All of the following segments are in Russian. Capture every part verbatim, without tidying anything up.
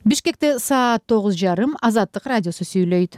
Бишкекте саат тогуз жарым. Азаттык радиосу сүйлөйт.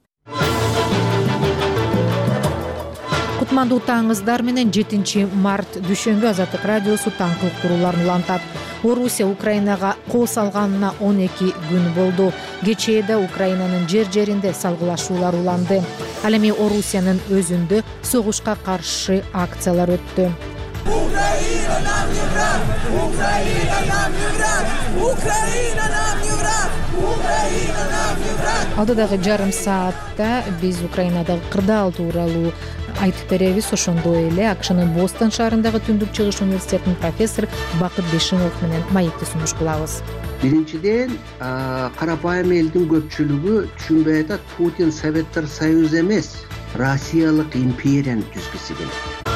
Кутмандуу таңыңыздар менен жетинчи март дүйшөмбү Азаттык радиосу таңкы уктурууларын улантат. Орусия Украинага кол салганына он эки күн болду. Кечээде Украинанын жер жеринде салгылашуулар уланды. Ал эми Орусиянын өзүндө согушка каршы акциялар өттү. Украина нам не враг! Украина нам не враг! Украина нам не враг! Украина нам не враг! Алдыдагы жарым саатта биз Украинадагы кырдаал тууралуу айтып беребиз. Ошондой эле АКШнын Бостон шаарындагы Түндүк Чыгыш университетинин профессору Бакыт Бешимов менен маекти сунуш кылабыз. Биринчиден, карапайым элдин көпчүлүгү түшүнбөй атат, Путин Советтер Союзу эмес, Россиялык империяны түзгүсү келет.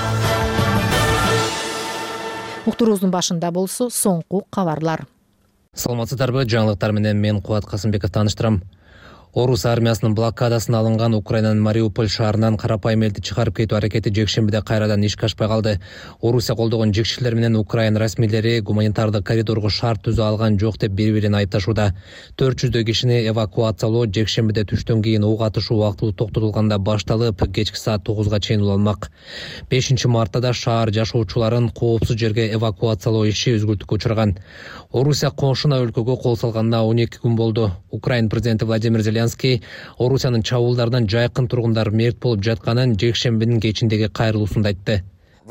Уктуруубуздун башында болсо соңку кабарлар. Саламатсыздарбы, жаңылыктар менен мен Кубат Касымбеков тааныштырам. Орус армиясынын блокадасына алынган Украинанын Мариуполь шаарынан карапайым элди чыгарып кетүү аракети жекшембиде кайрадан ишке ашпай калды. Орусия колдогон жекчилер менен Украина расмийлери гуманитардык коридорго шарт түзө алган жок деп бири-бирин айыпташууда. төрт жүздөй кишини эвакуациялоо жекшембиде түштөн кийин ок атышуу убактылуу токтотулганда башталып, кечки саат тогузга чейин уланмак. бешинчи мартта да шаар жашоочуларын коопсуз жерге эвакуациялоо иши үзгүлтүккө учураган. Орусия коңшуна өлкөгө кол салганына он эки күн болду. Украина президенти Владимир Зеленский Орусиянын чабуулдарынан жайкын тургундар мерт болуп жатканын жекшембинин кечиндеги кайрылуусунда айтты.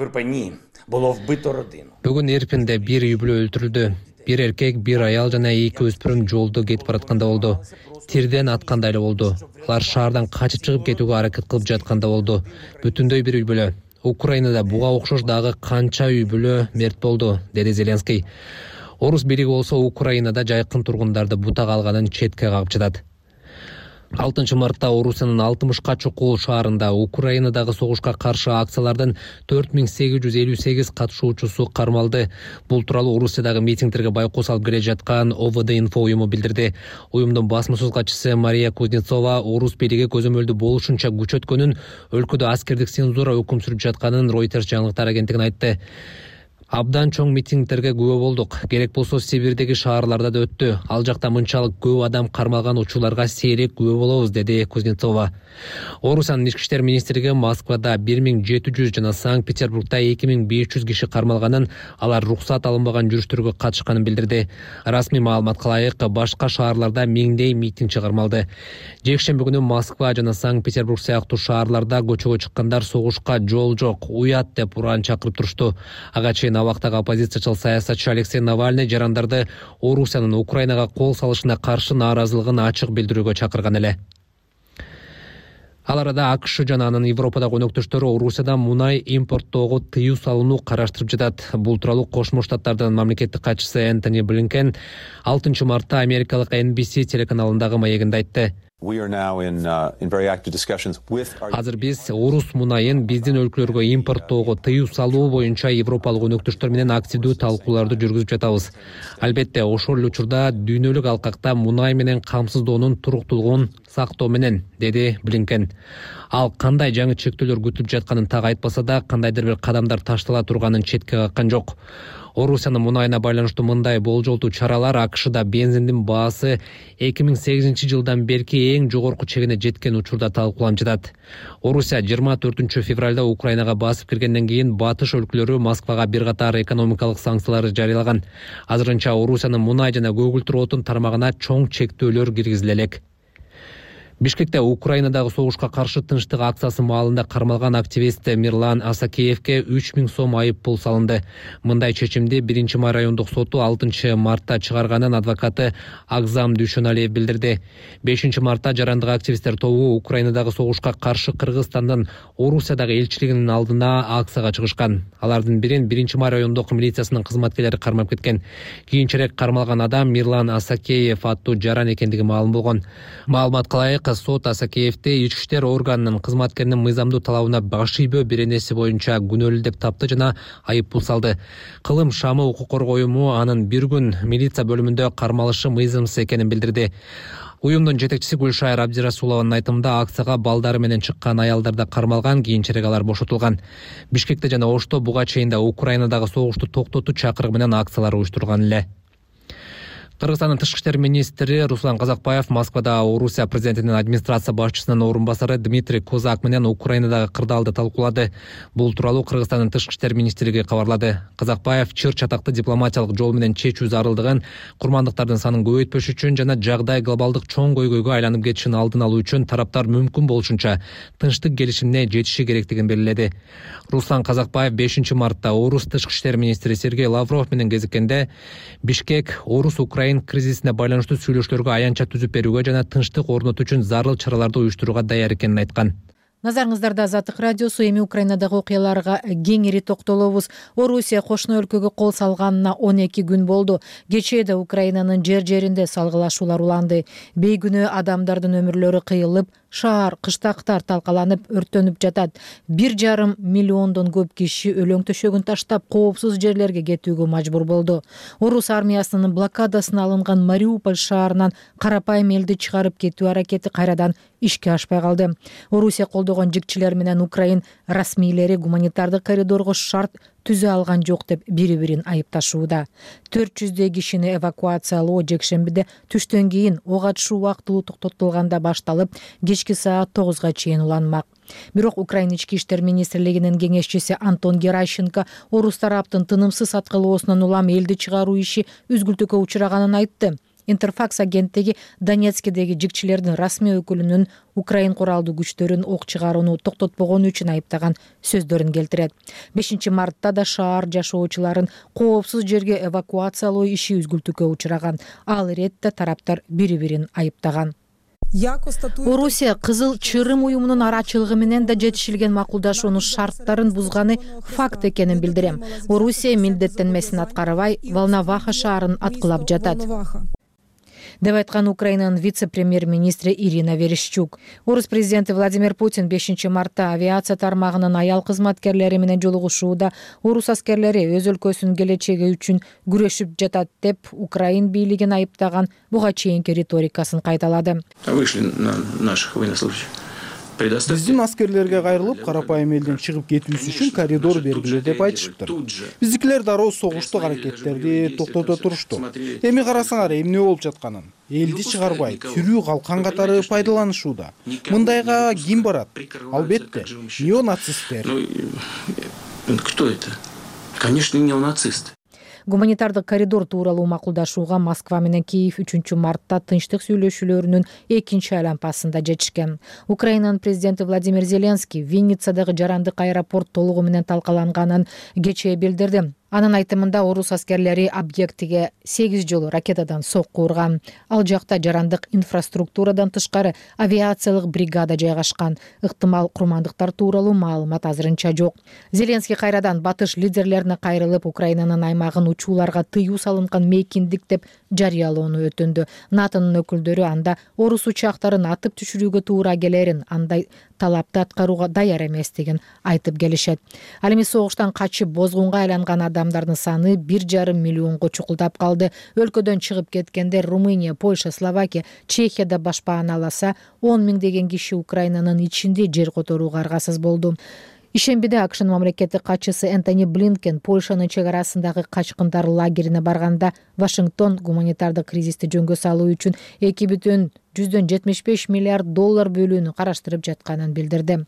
Бүгүн Ирпинде бир үй бүлө өлтүрүлдү. Бир эркек, бир аял жана эки өспүрүм жолдо кетип баратканда болду. Тирден аткандай эле болду. Алар шаардан качып чыгып кетүүгө аракет кылып жатканда болду. Бүтүндөй бир үй бүлө. Украинада буга окшош дагы канча үй бүлө мерт болду, деди Зеленский. Орус бириги болсо Украинада жайкын тургундарды бутак алганын четке кагып жатат. алтынчы мартта Орусиянын алтымышка чукул шаарында Украинадагы согушка каршы акциялардын төрт миң сегиз жүз элүү сегиз катышуучусу кармалды. Бул тууралуу Орусиядагы митингтерге байкоос алып келе жаткан О В Д Инфо уюму билдирди. Уюмдун басма-сөз катчысы Мария Кузнецова Орус бириги көзөмөлдү болушунча күч өткөнүн, өлкөдө аскердик цензура өкүм сүрүп жатканын Reuters жаңылыктар агенттигине айтты. Абдан чоң митингтерге күбө болдук. Керек болсо Сибирдеги шаарларда да өттү. Ал жакта мынчалык көп адам кармалган учурларга сейрек күбө болобуз, деди Кузнецова. Орусиянын ички иштер министрлиги Москвада бир миң жети жүз жана Санкт-Петербургда эки миң беш жүз киши кармалганын, алар рухсат алынбаган жүрүштөргө катышканын билдирди. Расмий маалыматка ылайык, башка шаарларда миңдей митингчи кармалды. Жекшемби күнү Москва жана Санкт-Петербург сыяктуу шаарларда көчөгө чыккандар согушка жол жок, уят деп уран чакырып турушту. Ага чейин абактагы оппозициячыл саясатчы Алексей Навальный жарандарды Орусиянын Украинага кол салышына каршы нааразылыгын ачык билдирүүгө чакырган эле. Ал арада АКШ жана анын Европадагы өнөктөштөрү Орусиядан мунай импорттоого тыюу салууну караштырып жатат. Бул тууралуу Кошмо Штаттардын мамлекеттик катчысы Энтони Блинкен алтынчы мартта америкалык Эн Би Си телеканалындагы маегинде айтты. Азыр биз Орус мунайын биздин өлкөлөргө импорттоого тыюу салуу боюнча европалык өнөктөштөр менен активдүү талкууларды жүргүзүп жатабыз. Албетте, ошол эле учурда дүйнөлүк алкакта мунай менен камсыздоонун туруктуулугун сактоо менен, деди Блинкен. Ал кандай жаңы чектөөлөр күтүлүп жатканын так айтпаса да, кандайдыр бир кадамдар таштала турганын четке каккан жок. Орусиянын мунайына байланыштуу мындай болжолтуу чаралар АКШда бензиндин баасы эки миң сегизинчи жылдан берки эң жогорку чегине жеткен учурда талкууланып жатат. Орусия жыйырма төртүнчү февралда Украинага басып киргенден кийин батыш өлкөлөрү Москвага бир катар экономикалык санкциялар жарыялаган. Азырынча Орусиянын мунай жана көгүлтүр отун тармагына чоң чектөөлөр киргизиле элек. Бишкекте Украинадагы согушка каршы тынчтык акциясы маалында кармалган активист Мирлан Асакеевке үч миң сом айып пул салынды. Мындай чечимди биринчи май райондук соту алтынчы мартта чыгарганын адвокаты Акзам Дүйшөналиев билдирди. бешинчи мартта жарандык активисттер тобу Украинадагы согушка каршы Кыргызстандын Орусиядагы элчилигинин алдына акцияга чыгышкан. Алардын бирин биринчи май райондук милициясынын кызматкерлери кармап кеткен. Кийинчерээк кармалган адам Мирлан Асакеев аттуу жаран экендиги маалым болгон. Маалыматка ылайык, сот Асакеевди ички иштер органынын кызматкеринин мыйзамдуу талабына баш ийбөө беренеси боюнча күнөөлүү деп тапты жана айып пул салды. Кылым шамы укук коргоо уюму анын бир күн милиция бөлүмүндө кармалышы мыйзамсыз экенин билдирди. Уюмдун жетекчиси Гүлшайыр Абдирасулованын айтымында акцияга балдары менен чыккан аялдар да кармалган, кийинчерээк алар бошотулган. Бишкекте жана Ошто буга чейин да Украинадагы согушту токтотуу чакырыгы менен акциялар уюштурган эле. Кыргызстандын тышкы иштер министри Руслан Казакбаев Москвада Орусия президентинин администрация башчысынын орун басары Дмитрий Козак менен Украинадагы кырдаалды талкуулады. Бул тууралуу Кыргызстандын тышкы иштер министрлиги кабарлады. Казакбаев чыр чатакты дипломатиялык жол менен чечүү зарылдыгын, курмандыктардын санын көбөйтпөш үчүн жана жагдай глобалдык чоң көйгөйгө айланып кетишин алдын алуу үчүн тараптар мүмкүн болушунча тынчтык келишимине жетиши керектигин белгиледи. Руслан Казакбаев бешинчи мартта Орус тышкы иштер министри Сергей Лавров менен кезиккенде Бишкек Орус Украин кризисине байланыштуу сүйлөшүүлөргө аянтча түзүп берүүгө жана тынчтык орнотуу үчүн зарыл чараларды уюштурууга даяр экенин айткан. Назарыңыздарда Азаттык радиосу. Эми Украинадагы окуяларга кеңири токтолобуз. Орусия кошуна өлкөгө кол салганына он эки күн болду. Кечээде Украинанын жер жеринде салгылашуулар уланды. Бейгүнөө адамдардын өмүрлөрү кыйылып, шаар, кыштактар талкаланып, өрттөнүп жатат. Бир жарым миллиондон көп киши өлөң төшөгүн таштап, коопсуз жерлерге кетүүгө мажбур болду. Орус армиясынын блокадасына алынган Мариуполь шаарынан карапайым элди чыгарып кетүү аракети кайрадан ишке ашпай калды. Орусия колдогон жигчилер менен Украин расмийлери гуманитардык коридорго шарт түзө алган жок деп бири-бирин айыпташууда. төрт жүздөй кишини эвакуациялоо жекшембиде түштөн кийин ок атышуу убактылуу токтотулганда башталып, кечки саат тогузга чейин уланмак. Бирок Украина ички иштер министрлигинин кеңешчиси Антон Геращенко орус тараптын тынымсыз аткылоосунан улам элди чыгаруу иши үзгүлтүккө учураганын айтты. Интерфакс агенттиги Донецкидеги жигчилердин расмий өкүлүнүн Украин куралдуу күчтөрүн ок чыгарууну токтотпогону үчүн айыптаган сөздөрүн келтирет. бешинчи мартта да шаар жашоочуларын коопсуз жерге эвакуациялоо иши үзгүлтүккө учураган. Ал иретте тараптар бири-бирин айыптаган. Орусия Кызыл Чырым уюмунун арачылыгы менен да жетишилген макулдашуунун шарттарын бузганы факт экенин билдирем. Орусия милдеттенмесин аткарбай, Волноваха шаарын аткылап жатат деп айткан Украинанын вице-премьер-министри Ирина Верещук. Орус президенти Владимир Путин бешинчи мартта авиация тармагынын аял кызматкерлери менен жолугушууда орус аскерлери өз өлкөсүнүн келечеги үчүн күрөшүп жатат деп Украин бийлигин айыптаган буга чейинки риторикасын кайталады. Вышли на наших военнослужащих. Биздин аскерлерге кайрылып, карапайым элден чыгып кетүүсү үчүн коридор бергиле деп айтышыптыр. Биздикилер дароо согуштук аракеттерди токтото турушту. Эми карасаңар эмне болуп жатканын. Элди чыгарбай, сүрүү калкан катары пайдаланышууда. Мындайга ким барат? Албетте, неонацисттер. Кто это? Конечно, неонацисты. Гуманитардык коридор тууралуу макулдашууга Москва менен Киев үчүнчү мартта тынчтык сүйлөшүүлөрүнүн экинчи айланпасында жетишкен. Украинанын президенти Владимир Зеленский Винницадагы жарандык аэропорт толугу менен талкаланганын кечээ билдирди. Анын айтымында орус аскерлери объектиге сегиз жолу ракетадан сокку урган. Ал жакта жарандык инфраструктурадан тышкары авиациялык бригада жайгашкан. Ыктымал курмандыктар тууралуу маалымат азырынча жок. Зеленский кайрадан батыш лидерлерине кайрылып, Украинанын аймагын учууларга тыюу салынган мейкиндик деп жарыялоону өтүндү. НАТОнун өкүлдөрү анда орус учактарын атып түшүрүүгө туура келерин, андай талапты аткарууга даяр эместигин айтып келишет. Ал эми согуштан качып бозгунга айланган адамдардын саны бир жарым миллионго чукулдап калды. Өлкөдөн чыгып кеткендер Румыния, Польша, Словакия, Чехияда башпааналаса, он миңдеген киши Украинанын ичинде жер которууга аргасыз болду. Ишембиде АКШнын мамлекеттик катчысы Энтони Блинкен Польшанын чек арасындагы качкындар лагерине барганда Вашингтон гуманитардык кризисти жөнгө салуу үчүн эки бүтүн жүздөн жетимиш беш миллиард доллар бөлүүнү караштырып жатканын билдирди.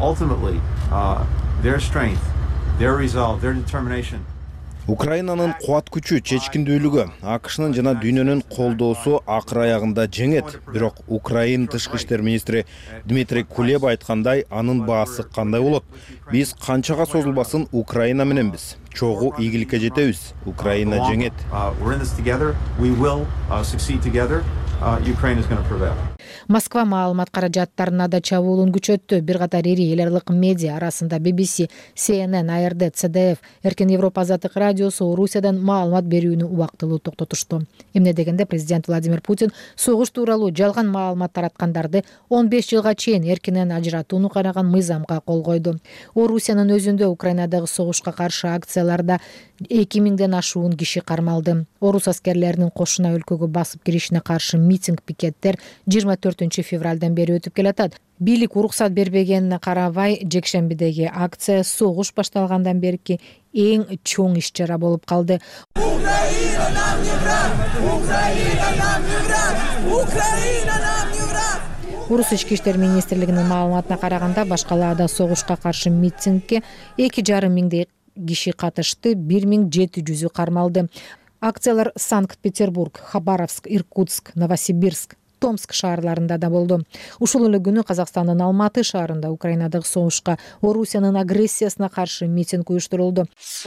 Украинанын кубат күчү, чечкиндүүлүгү, АКШнын жана дүйнөнүн колдоосу акыр аягында жеңет. Бирок Украин тышкы иштер министри Дмитрий Кулеба айткандай, анын баасы кандай болот? Биз канчага созулбасын Украина мененбиз. Чогуу ийгиликке жетебиз. Украина жеңет. Москва маалымат каражаттарына да чабуулун күчөттү. Бир катар ири эл аралык медиа арасында би би си, си эн эн, а эр дэ, цэ дэ эф, Эркин Европа Азаттык радиосу Орусиядан маалымат берүүнү убактылуу токтотушту. Эмне дегенде президент Владимир Путин согуш тууралуу жалган маалымат тараткандарды он беш жылга чейин эркинен ажыратууну караган мыйзамга кол койду. Орусиянын өзүндө Украинадагы согушка каршы акцияларда эки миңден ашуун киши кармалды. Орус аскерлеринин кошуна өлкөгө басып киришине каршы митинг, пикеттер жыйырма төртүнчү февралдан бери өтүп келатат. Бийлик уруксат бербегенине карабай, жекшембидеги акция согуш башталгандан берки эң чоң иш чара болуп калды. Украина нам не враг! Украина нам не враг! Украина нам не враг! Орус ички иштер министрлигинин маалыматына караганда башкалаада согушка каршы митингге эки жарым миңдей киши катышты, бир миң жети жүзү кармалды. Акциялар Санкт-Петербург, Хабаровск, Иркутск, Новосибирск, Томск шаарларында да болду. Ушул эле күнү Казакстандын Алматы шаарында Украинадагы согушка, Орусиянын агрессиясына каршы митинг уюштурулду.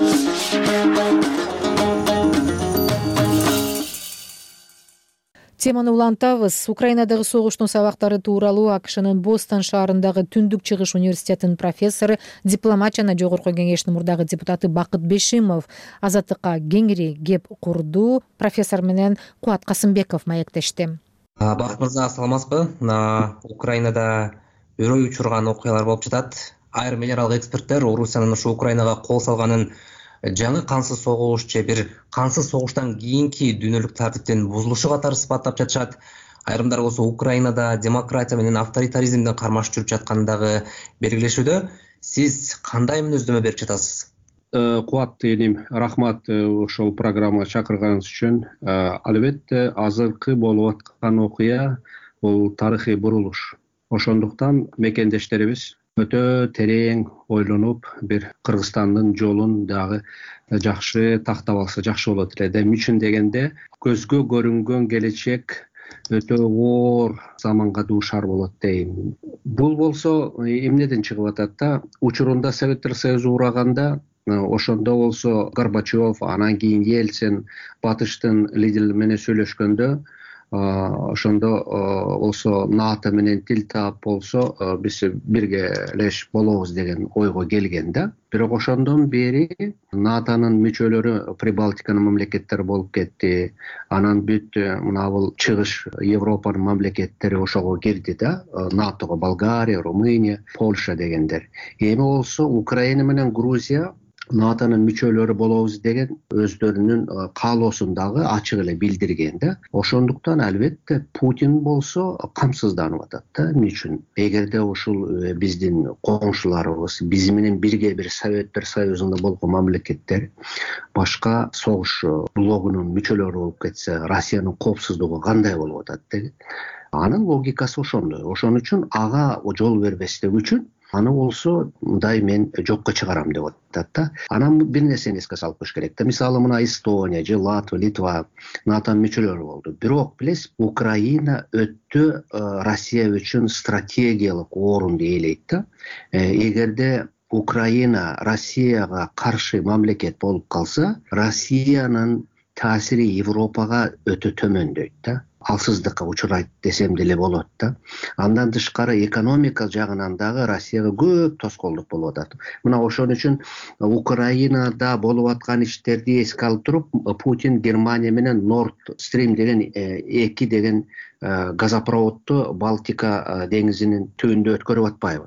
Теманы улантабыз. Украинадагы согуштун сабактары тууралуу АКШнын Бостон шаарындагы Түндүк чыгыш университетинин профессору, дипломат жана жогорку кеңештин мурдагы депутаты Бакыт Бешимов азаттыкка кеңири кеп курду. Профессор менен Кубат Касымбеков маектешти. Бакыт мырза, саламатсызбы? Украинада өрөй учурган окуялар болуп жатат. Айрым эл аралык эксперттер Орусиянын ушу Украинага кол салганын жаңы кансыз согуш же бир кансыз согуштан кийинки дүйнөлүк тартиптин бузулушу катары сыпаттап жатышат. Айрымдар болсо Украинада демократия менен авторитаризмдин кармаш жүрүп жаткандыгы белгилешүүдө. Сиз кандай мүнөздөмө берип жатасыз? Кубат эним, рахмат ошол программага чакырганыңыз үчүн. Албетте азыркы болуп аткан окуя бул тарыхый бурулуш. Ошондуктан мекендештерибиз өтө терең ойлонуп, бир Кыргызстандын жолун дагы жакшы тактап алса жакшы болот эле. Эмне үчүн дегенде, көзгө көрүнгөн келечек өтө оор заманга дуушар болот дейм. Бул болсо эмнеден чыгып атат да? Учурунда Советтер Союзу ураганда, ошондо болсо Горбачев, анан кийин Ельцин батыштын лидерлери менен сөйлөшкөндө, ошондо болсо НАТО менен тил таап болсо биз биргелеш болобуз деген ойго келген да. Бирок ошондон бери НАТОнун мүчөлөрү Прибалтиканын мамлекеттери болуп кетти. Анан бүт мына бул чыгыш Европанын мамлекеттери ошого кирди да. НАТОго Болгария, Румыния, Польша дегендер. Эми болсо Украина менен Грузия НАТОнун мүчөлөрү болобуз деген өздөрүнүн каалоосун дагы ачык эле билдирген да. Ошондуктан албетте Путин болсо камсызданып атат да. Эмне үчүн? Эгерде ушул биздин коңшуларыбыз, биз менен бирге бир Советтер Союзунда болгон мамлекеттер башка согуш блогунун мүчөлөрү болуп кетсе, Россиянын коопсуздугу кандай болуп атат деген. Анын логикасы ошондой. Ошон үчүн ага жол бербестик үчүн аны болсо мындай мен жокко чыгарам деп атат да. Анан бир нерсени эске салып коюш керек да. Мисалы мына Эстония же Латвия, Литва НАТОнун мүчөлөрү болду. Бирок билесиз, Украина өтө Россия үчүн стратегиялык орунду ээлейт да. Эгерде Украина Россияга каршы мамлекет болуп калса, Россиянын таасири Европага өтө төмөндөйт да. Алсыздыкка учурайт десем деле болот да. Андан тышкары экономика жагынан дагы Россияга көп тоскоолдук болуп атат. Мына ошон үчүн Украинада болуп аткан иштерди эске алып туруп, Путин Германия менен Nord Stream деген эки деген газопроводду Балтика деңизинин түбүндө өткөрүп атпайбы?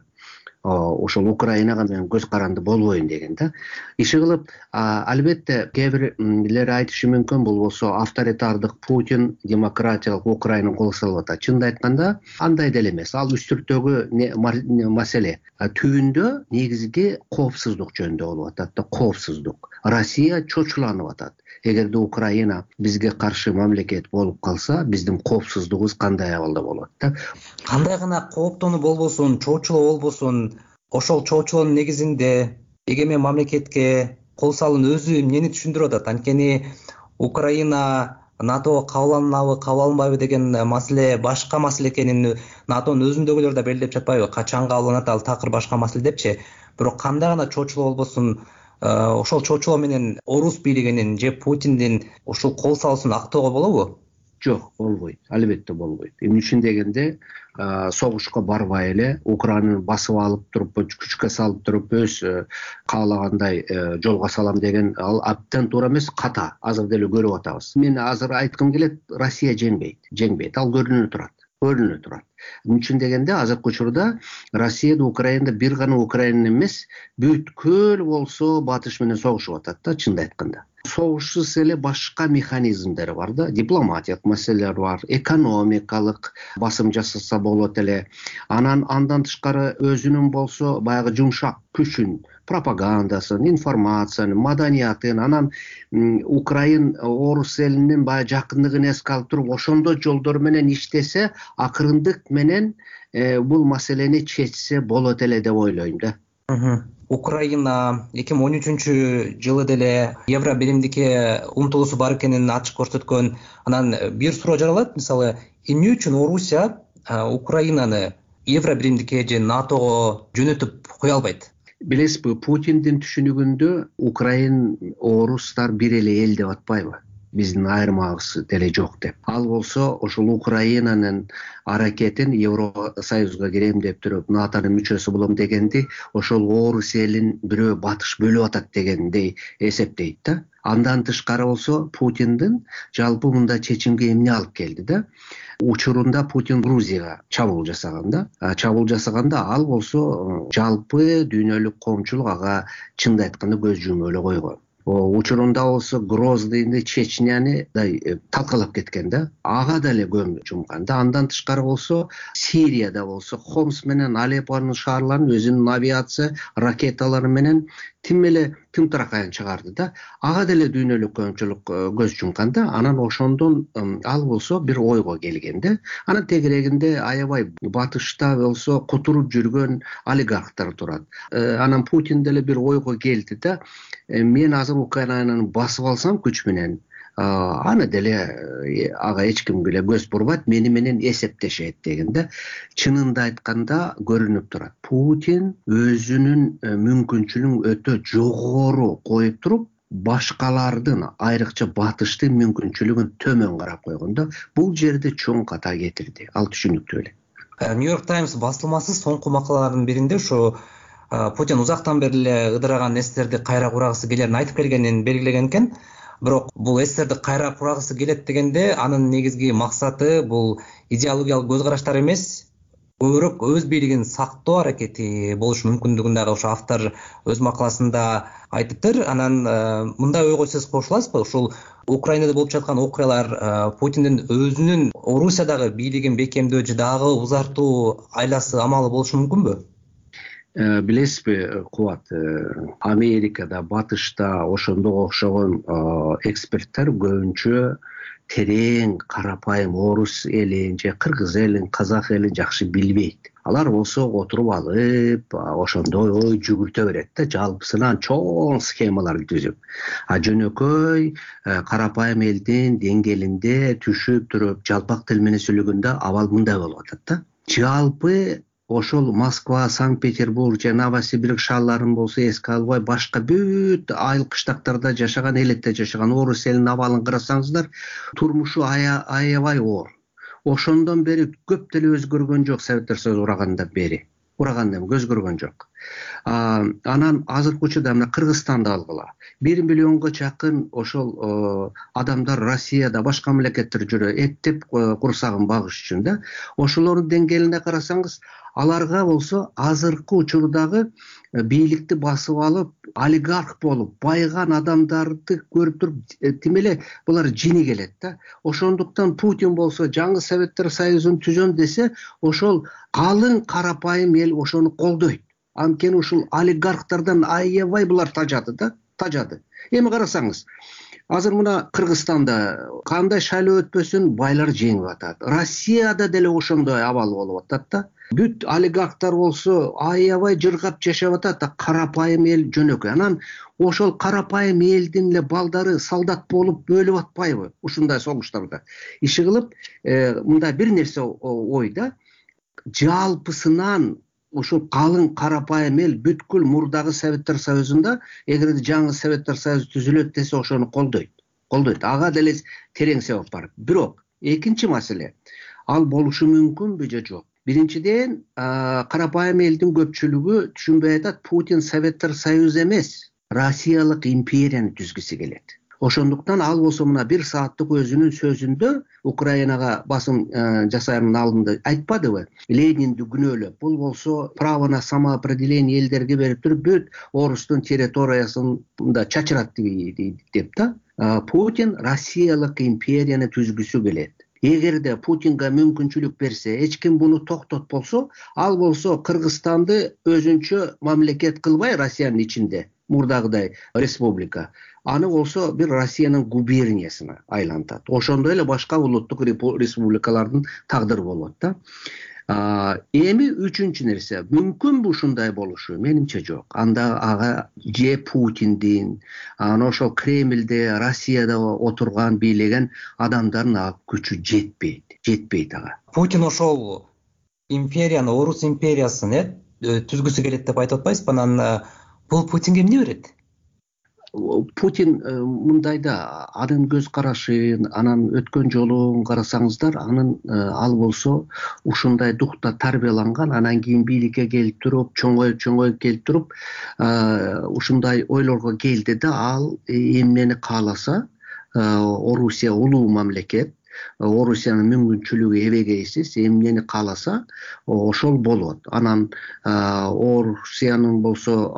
Ошол Украинага менен көз каранды болбойн деген да. Иши кылып, албетте кээ бирлер айтышы мүмкүн, бул болсо авторитардык Путин демократиялык Украинаны кол салып атат. Чынды айтканда, андай деле эмес. Ал үстүртөгү маселе. Түбүндө негизги коопсуздук жөнүндө болуп атат да, коопсуздук. Россия чочуланып атат. Эгерде Украина бизге каршы мамлекет болуп калса, биздин коопсуздугубуз кандай абалда болот да? Кандай гана кооптонуу болбосун, чоочулоо болбосун, ошол чоочулоонун негизинде эгемен мамлекетке кол салуунун өзү эмнени түшүндүрүп атат? Анткени Украина НАТОго кабыл алынабы, кабыл алынбайбы деген маселе башка маселе экенин НАТОнун өзүндөгүлөр да белгилеп жатпайбы? Качан кабыл алынат, ал такыр башка маселе депчи. Бирок кандай гана чоочулоо болбосун, ошол чоочулоо менен орус бийлигинин же Путиндин ушул кол салуусун актоого болобу? Жок, болбойт. Албетте болбойт. Эмне үчүн дегенде, согушка барбай эле Украинаны басып алып туруп, күчкө салып туруп, өз каалагандай жолго салам деген ал абдан туура эмес, ката. Азыр деле көрүп атабыз. Мен азыр айткым келет, Россия жеңбейт. Жеңбейт. Ал көрүнүп турат. Көрүнүп турат. Эмне үчүн дегенде, азыркы учурда Россияда, Украинада бир гана Украина эмес, бүткүл болсо батыш менен согушуп атат да, чынды айтканда. согушсуз эле башка механизмдери бар да, дипломатиялык маселелер бар, экономикалык басым жасаса болот эле. Анан андан тышкары өзүнүн болсо баягы жумшак күчүн, пропагандасын, информациянын, маданиятын, анан Украин орус элинин баягы жакындыгын эске алып туруп, ошондой жолдор менен иштесе, акырындык менен бул маселени чечсе болот эле деп ойлойм да. Украина эки миң он үчүнчү жылы деле евро биримдикке умтулуусу бар экенин ачык көрсөткөн. Анан бир суроо жаралат, мисалы, эмне үчүн Орусия Украинаны евро биримдикке же НАТОго жөнөтүп кое албайт? Билесизби, Путиндин түшүнүгүндө Украин, орустар бир эле эл деп атпайбы? Биздин айырмабыз деле жок деп. Ал болсо ошол Украинанын аракетин Евросоюзга кирем деп туруп, НАТОнун мүчөсү болом дегенди, ошол орус элин бирөө батыш бөлүп атат дегендей эсептейт да. Андан тышкары болсо Путиндин жалпы мында чечимге эмне алып келди да? Учурунда Путин Грузияга чабуул жасаган да. Чабуул жасаганда ал болсо жалпы дүйнөлүк коомчулук ага чынды айтканда көз жумуп эле койгон. Учурунда болсо Гроздыйны, Чечняны талкалап кеткен да. Ага деле көз жумган да. Андан тышкары болсо Сирияда болсо Хомс менен Алеппонун шаарларын өзүнүн авиация, ракеталары менен тим эле тымтыракайын чыгарды да. Ага деле дүйнөлүк коомчулук көз жумган да. Анан ошондон ал болсо бир ойго келген да. Анан тегерегинде аябай батышта болсо кутуруп жүргөн олигархтар турат. Анан Путин деле бир ойго келди да. Мен азыр Украинаны басып алсам күч менен, аны деле ага эч ким деле көз бурбайт, мени менен эсептешет деген да. Чынында айтканда көрүнүп турат. Путин өзүнүн мүмкүнчүлүгүн өтө жогору коюп туруп, башкалардын, айрыкча батыштын мүмкүнчүлүгүн төмөн карап койгон да. Бул жерде чоң ката кетирди. Ал түшүнүктүү эле. Нью-Йорк Таймс басылмасы соңку макалаларынын биринде ушу Путин узактан бери эле ыдыраган эстерди кайра курагысы келерин айтып келгенин белгилеген экен. Бирок бул эстерди кайра курагысы келет дегенде анын негизги максаты бул идеологиялык көз караштар эмес, көбүрөөк өз бийлигин сактоо аракети болушу мүмкүндүгүн дагы ошо автор өз макаласында айтыптыр. Анан мындай ойго сиз кошуласызбы? Ушул Украинада болуп жаткан окуялар Путиндин өзүнүн Орусиядагы бийлигин бекемдөө же дагы узартуу айласы амалы болушу мүмкүнбү? Билесизби, Кубат, Америкада, батышта ошондого окшогон эксперттер көбүнчө терең, карапайым орус элин же кыргыз элин, казак элин жакшы билбейт. Алар болсо отуруп алып, ошондой ой жүгүртө берет да, жалпысынан чоң схемаларды түзүп. А жөнөкөй карапайым элдин деңгээлинде түшүп туруп, жалпак тил менен сүйлөгөндө абал мындай болуп атат да. Жалпы ошол Москва, Санкт-Петербург же Новосибирск шаарларын болсо эске албай, башка бүт айыл кыштактарда жашаган, элетте жашаган орус элинин абалын карасаңыздар, турмушу аябай оор. Ошондон бери көп деле өзгөргөн жок, Советтер Союзу урагандан бери. Урагандан өзгөргөн жок. Анан азыркы учурда мына Кыргызстанды алгыла. бир миллионго чакын ошол адамдар Россияда, башка мамлекеттер жүрө, эптеп курсагын багыш үчүн да. Ошолордун деңгээлине карасаңыз, аларга болсо азыркы учурдагы бийликти басып алып, олигарх болуп, байган адамдарды көрүп туруп, тим эле булар жини келет да. Ошондуктан Путин болсо жаңы Советтер Союзун түзөм десе, ошол калың карапайым эл ошону колдойт. Анткени ушул олигархтардан аябай булар тажады да, тажады. Эми карасаңыз, азыр мына Кыргызстанда кандай шайлоо өтпөсүн байлар жеңип атат. Россияда деле ошондой абал болуп атат да. Бүт олигархтар болсо аябай жыргап жашап атат да, карапайым эл жөнөкөй. Анан ошол карапайым элдин эле балдары солдат болуп өлүп атпайбы ушундай согуштарда? Иши кылып, мында бир нерсе ой да, жалпысынан ушул калың карапайым эл бүткүл мурдагы Советтер Союзунда, эгерде жаңы Советтер Союзу түзүлөт десе, ошону колдойт. Колдойт. Ага деле терең себеп бар. Бирок экинчи маселе, ал болушу мүмкүнбү же жок? Биринчиден, карапайым элдин көпчүлүгү түшүнбөй атат, Путин Советтер Союзу эмес, Россиялык империяны түзгүсү келет. Ошондуктан ал болсо мына бир сааттык өзүнүн сөзүндө Украинага басым жасаянын алдында айтпадыбы, Лениндин күнөөлөп, бул болсо право на самоопределение элдерге берип туруп бүт орустун территориясында чачырат деп да. Путин Россиялык империяны түзгүсү келет. Эгерде Путинге мүмкүнчүлүк берсе, эч ким буну токтотпосо, ал болсо Кыргызстанды өзүнчө мамлекет кылбай Россиянын ичинде, мурдагыдай республика, аны болсо бир Россиянын губерниясына айлантат. Ошондой эле башка улуттук республикалардын тагдыры болот да. Эми үчүнчү нерсе, мүмкүнбү ушундай болушу? Менимче жок. Анда ага же Путиндин, анан ошол Кремльде, Россияда отурган бийлеген адамдардын ага күчү жетпейт, жетпейт ага. Путин ошол империяны, Орус империясын э түзгүсү келет деп айтып атпайсызбы? Анан бул Путинге эмне берет? Путин мындайда, анын көз карашын, анан өткөн жолун карасаңыздар, анын ал болсо ушундай духта тарбияланган, анан кийин бийликке келип туруп, чоңоюп чоңоюп келип туруп, ушундай ойлорго келди да, ал эмнени кааласа, Орусия улуу мамлекет, Орусиянын мүмкүнчүлүгү эбегейсиз, эмнени кааласа, ошол болот. Анан Орусиянын болсо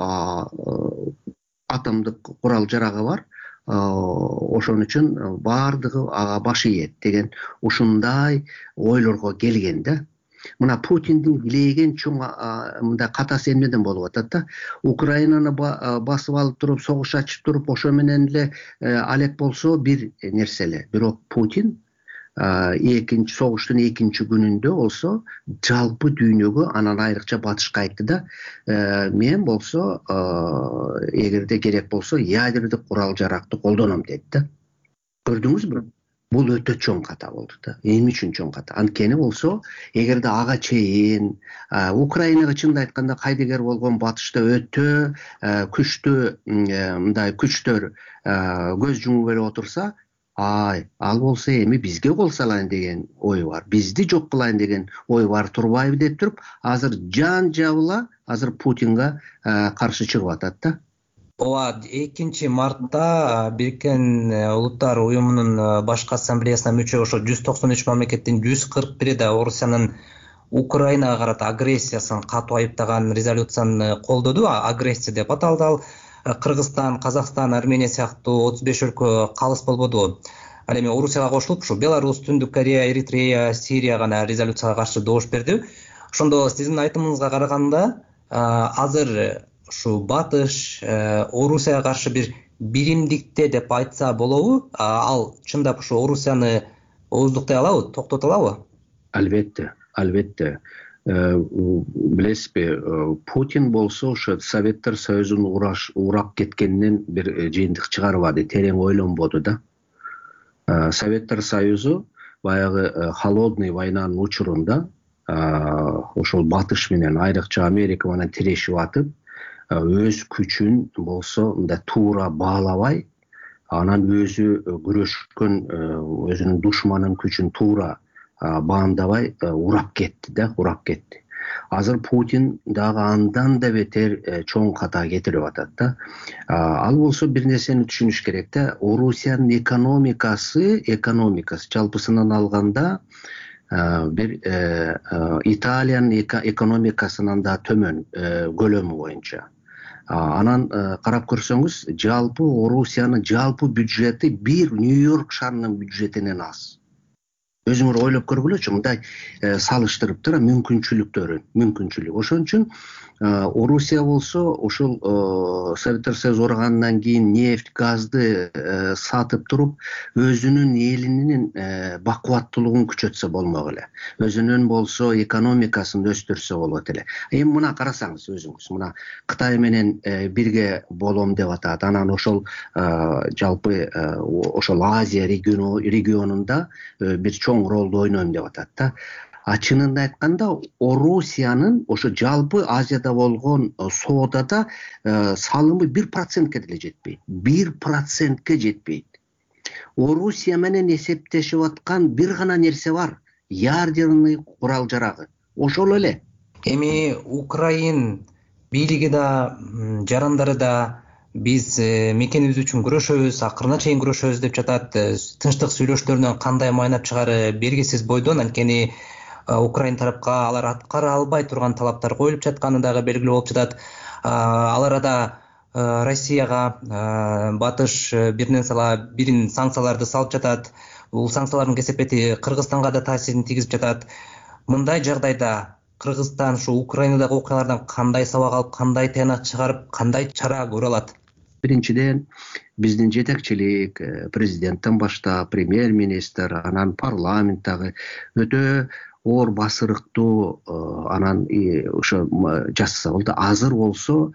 атомдук курал жарагы бар, ошон үчүн баардыгы ага баш ийет деген ушундай ойлорго келген да. Мына Путиндин илеген чоң мындай катасы эмнеден болуп атат да? Украинаны басып алып туруп, согуш ачып туруп, ошо менен эле алек болсо бир нерсе эле. Бирок Путин экинчи согуштун экинчи күнүндө болсо жалпы дүйнөгө, анан айрыкча батышка айтты да, мен болсо эгерде керек болсо ядердик курал жаракты колдоном деди да. Көрдүңүзбү? Бул өтө чоң ката болду да. Эми үчүн чоң ката. Анткени болсо, эгерде ага чейин Украинага чынын айтканда кайдыгер болгон батышта өтө күчтүү мындай күчтөр көз жумуп эле отурса, ай, ал болсо эми бизге кол салайын деген ой бар, бизди жок кылайын деген ой бар турбайбы деп туруп, азыр жан жабыла азыр Путинга каршы чыгып атат да. Ооба, экинчи мартта Бириккен Улуттар уюмунун башкы ассамблеясына мүчө ошо жүз токсон үч мамлекеттин жүз кырк бири да Орусиянын Украинага карата агрессиясын катуу айыптаган резолюцияны колдоду. Агрессия деп аталды ал. Кыргызстан, Казакстан, Армения сыяктуу отуз беш өлкө калыс болбоду. Ал эми Орусияга кошулуп, ушу Беларусь, Түндүк Корея, Эритрея, Сирия гана резолюцияга каршы добуш берди. Ошондо сиздин айтымыңызга караганда, азыр ушу батыш Орусияга каршы бир биримдикте деп айтса болобу? Ал чындап ушу Орусияны ооздуктай алабы, токтото алабы? Албетте, албетте. Билесизби, Путин болсо ошо Советтер Союзун урап кеткенинен бир жыйынтык чыгарбады, терең ойлонбоду да. Советтер Союзу баягы холодный войнанын учурунда ошол батыш менен, айрыкча Америка менен тирешип атып, өз күчүн болсо мындай туура баалабай, анан өзү күрөшкөн өзүнүн душманын күчүн туура баамдабай урап кетти да, урап кетти. Азыр Путин дагы андан да бетер чоң ката кетирип атат да. Ал болсо бир нерсени түшүнүш керек да, Орусиянын экономикасы, экономикасы жалпысынан алганда бир Италиянын экономикасынан да төмөн көлөмү боюнча. Анан карап көрсөңүз, жалпы Орусиянын жалпы бюджети бир Нью-Йорк шаарынын бюджетинен аз. Өзүңөр ойлоп көргүлөчү, мындай салыштырып тура мүмкүнчүлүктөрүн, мүмкүнчүлүк. Ошон үчүн Орусия болсо ошол Советтер Союзу урагандан кийин нефть, газды сатып туруп, өзүнүн элинин бакубаттуулугун күчөтсө болмок эле. Өзүнүн болсо экономикасын өстүрсө болот эле. Эми мына карасаңыз өзүңүз, мына Кытай менен бирге болом деп атат. Анан ошол жалпы ошол Азия регионунда бир чоң ролду ойнойм деп атат да. А чынында айтканда, Орусиянын ошо жалпы Азияда болгон соодада салымы бир процентке деле жетпейт. бир процентке жетпейт. Орусия менен эсептешип аткан бир гана нерсе бар. Ядерный курал жарагы. Ошол эле. Эми Украин бийлиги да, жарандары да биз мекенибиз үчүн күрөшөбүз, акырына чейин күрөшөбүз деп жатат. Тынчтык сүйлөшүүлөрүнөн кандай майнап чыгаары белгисиз бойдон, анткени Украина тарапка алар аткара албай турган талаптар коюлуп жатканы дагы белгилүү болуп жатат. Ал арада Россияга Батыш биринен сала бирин санкцияларды салып жатат. Бул санкциялардын кесепети Кыргызстанга да таасирин тийгизип жатат. Мындай жагдайда Кыргызстан ушу Украинадагы окуялардан кандай сабак алып, кандай тыянак чыгарып, кандай чара көрө алат? Биринчиден, биздин жетекчилик, президенттен баштап, премьер-министр, анан парламенттагы өтө оор басырыктуу анан ошо жасаса болду. Азыр болсо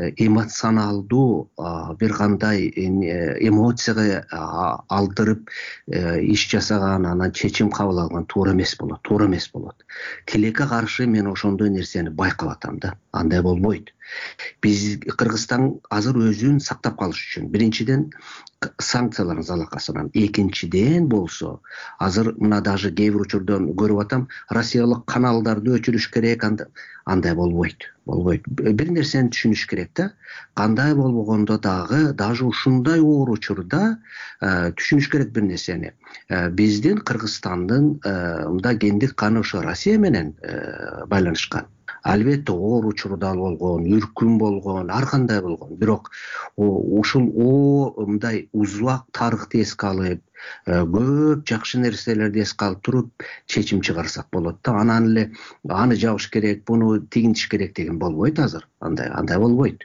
эмоционалдуу бир кандай эмоцияга алдырып иш жасаган, анан чечим кабыл алган туура эмес болот, туура эмес болот. Тилекке каршы мен ошондой нерсени байкап атам да. Андай болбойт. Биз Кыргызстан азыр өзүн сактап калыш үчүн биринчиден санкциялардын залакасынан, экинчиден болсо азыр мына даже кээ бир учурдан көрүп атам, Россиялык каналдарды өчүрүш керек, андай болбойт. Болбойт. Бир нерсени түшүнүш керек да. Кандай болбогондо дагы даже ушундай оор учурда түшүнүш керек бир нерсени. Биздин Кыргызстандын мында гендик каны ошо Россия менен байланышкан. Албетте оор учурда болгон, үркүн болгон, ар кандай болгон. Бирок ушул о мындай узак тарыхты эске алып, көп жакшы нерселерди эске алып туруп чечим чыгарсак болот да. Анан эле аны жабыш керек, буну тигинтиш керек деген болбойт азыр. Андай андай болбойт.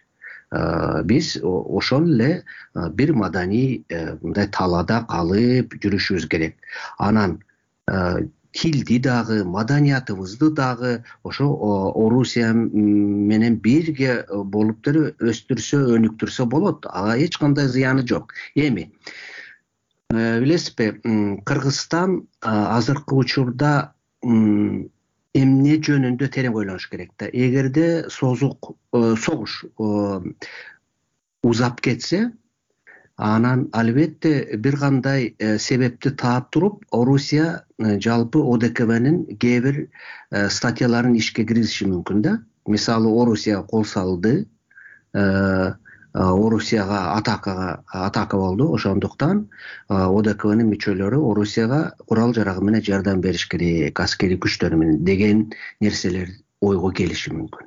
Биз ошол эле бир маданий мындай талаада калып жүрүшүбүз керек. Анан тилди дагы, маданиятыбызды дагы ошо Орусия менен бирге болуп туруп өстүрсө, өнүктүрсө болот. Ага эч кандай зыяны жок. Эми билесизби, Кыргызстан азыркы учурда эмне жөнүндө терең ойлонуш керек да. Эгерде созук согуш узап кетсе, анан албетте бир кандай себепти таап туруп, Орусия жалпы О Д К Б'нин кээ бир статьяларын ишке киргизиши мүмкүн да. Мисалы, Орусия кол салды, Орусияга атакага атака болду. Ошондуктан О Д К Б'нин мүчөлөрү Орусияга курал жарагы менен жардам бериш керек, аскерий күчтөр менен деген нерселер ойго келиши мүмкүн.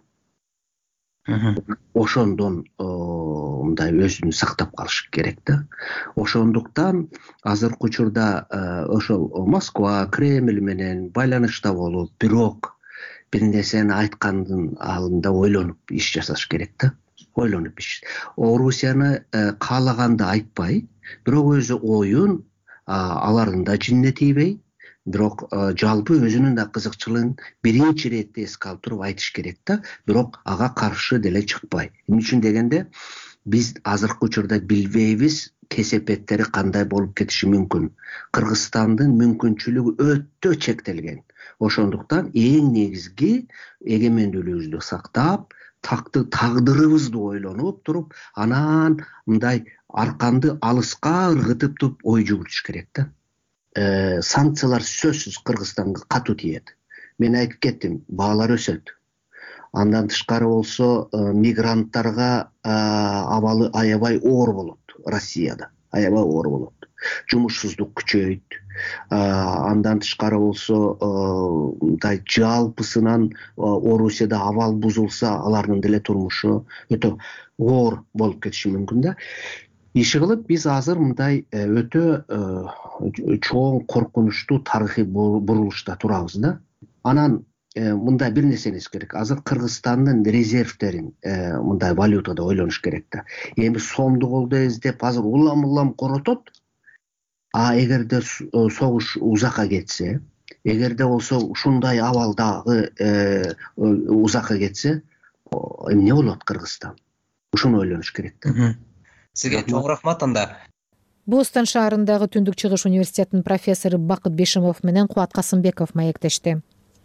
Ошондон мындай өзүн сактап калыш керек да. Ошондуктан азыркы учурда ошол Москва, Кремль менен байланышта болуп, бирок бир нерсени айткандын алдында ойлонуп иш жасаш керек да. Ойлонуп иш. Орусияны каалаганды айтпай, бирок өзү оюн алардын да жинне тийбей, бирок жалпы өзүнүн да кызыкчылыгын биринчи иретте эске алып туруп айтыш керек да, бирок ага каршы деле чыкпай. Эмне үчүн дегенде, биз азыркы учурда билбейбиз кесепеттери кандай болуп кетиши мүмкүн. Кыргызстандын мүмкүнчүлүгү өтө чектелген. Ошондуктан эң негизги эгемендүүлүгүбүздү сактап, тагдырыбызды ойлонуп туруп, анан мындай арканды алыска ыргытып туруп ой жүгүртүш керек да. Санкциялар сөзсүз Кыргызстанга катуу тиет. Мен айтып кеттим, баалар өсөт. Андан тышкары болсо мигранттарга абалы аябай оор болот. Россияда аябай оор болот. Жумушсуздук күчөйт. Андан тышкары болсо мындай жалпысынан Орусияда абал бузулса, алардын деле турмушу өтө оор болуп кетиши мүмкүн да. Иши кылып биз азыр мындай өтө чоң коркунучтуу тарыхый бурулушта турабыз да. Анан мындай бир нерсени эскериш керек. Азыр Кыргызстандын резервдерин мындай валютада ойлонуш керек да. Эми сомду колдо издеп азыр улам-улам коротот. А эгерде согуш узакка кетсе, эгерде болсо ушундай абалдагы узакка кетсе, эмне болот Кыргызстан? Ушуну ойлонуш керек да. Сизге чоң рахмат анда. Бостон шаарындагы Түндүк Чыгыш университетинин профессору Бакыт Бешимов менен Кубат Касымбеков маектешти.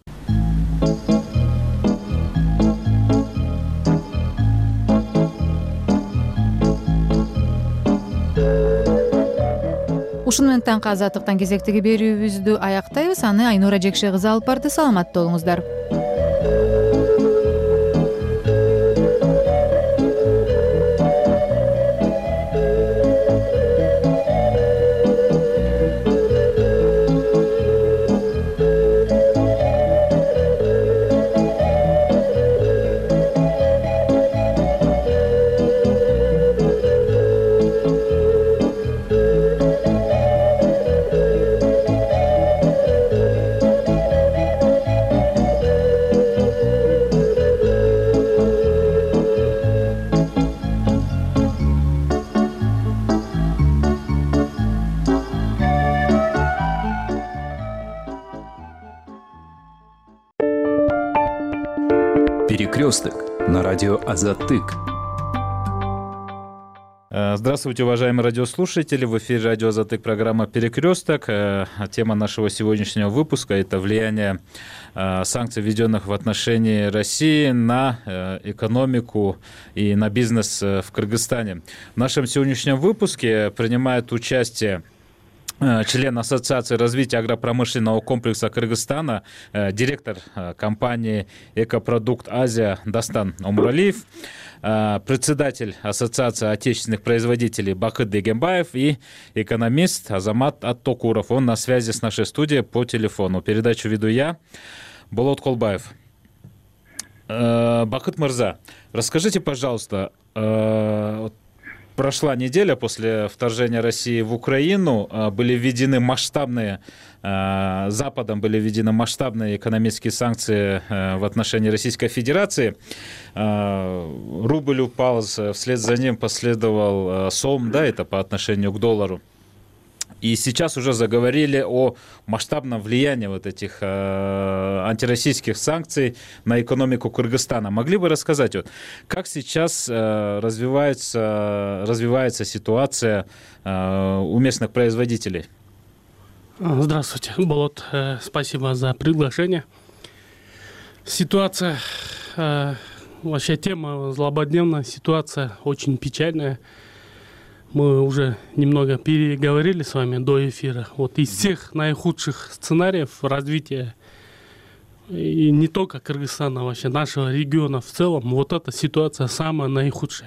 Ушуну менен таңкы азаттыктан кезектеги берүүбүздү аяктайбыз. Аны Айнура Жекше кызы алып барды. Саламатта болуңуздар. Перекресток на радио Азаттык. Здравствуйте, уважаемые радиослушатели. В эфире радио Азаттык, программа «Перекресток». Тема нашего сегодняшнего выпуска – это влияние санкций, введенных в отношении России, на экономику и на бизнес в Кыргызстане. В нашем сегодняшнем выпуске принимает участие член Ассоциации развития агропромышленного комплекса Кыргызстана, директор компании «Экопродукт Азия» Дастан Омуралиев, председатель Ассоциации отечественных производителей Бакыт Дегенбаев и экономист Азамат Аттокуров. Он на связи с нашей студией по телефону. Передачу веду я, Болот Колбаев. Бакыт Мырза, расскажите, пожалуйста, прошла неделя после вторжения России в Украину, были введены масштабные, Западом были введены масштабные экономические санкции в отношении Российской Федерации. Рубль упал, вслед за ним последовал сом, да, это по отношению к доллару. И сейчас уже заговорили о масштабном влиянии вот этих э, антироссийских санкций на экономику Кыргызстана. Могли бы рассказать, вот, как сейчас э, развивается, развивается ситуация э, у местных производителей? Здравствуйте, Болот. Э, спасибо за приглашение. Ситуация, э, вообще тема злободневная, ситуация очень печальная. Мы уже немного переговорили с вами до эфира. Вот из всех наихудших сценариев развития, и не только Кыргызстана, вообще нашего региона в целом, вот эта ситуация самая наихудшая.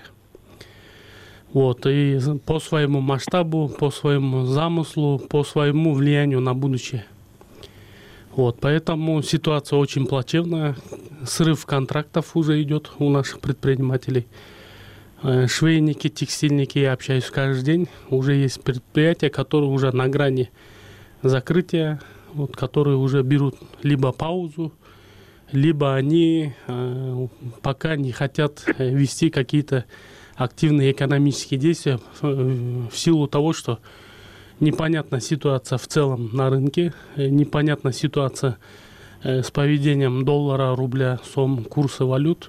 Вот, и по своему масштабу, по своему замыслу, по своему влиянию на будущее. Вот, поэтому ситуация очень плачевная. Срыв контрактов уже идет у наших предпринимателей. Швейники, текстильники, я общаюсь каждый день. Уже есть предприятия, которые уже на грани закрытия, вот, которые уже берут либо паузу, либо они э, пока не хотят вести какие-то активные экономические действия в, в силу того, что непонятна ситуация в целом на рынке, непонятна ситуация э, с поведением доллара, рубля, сом, курса валют.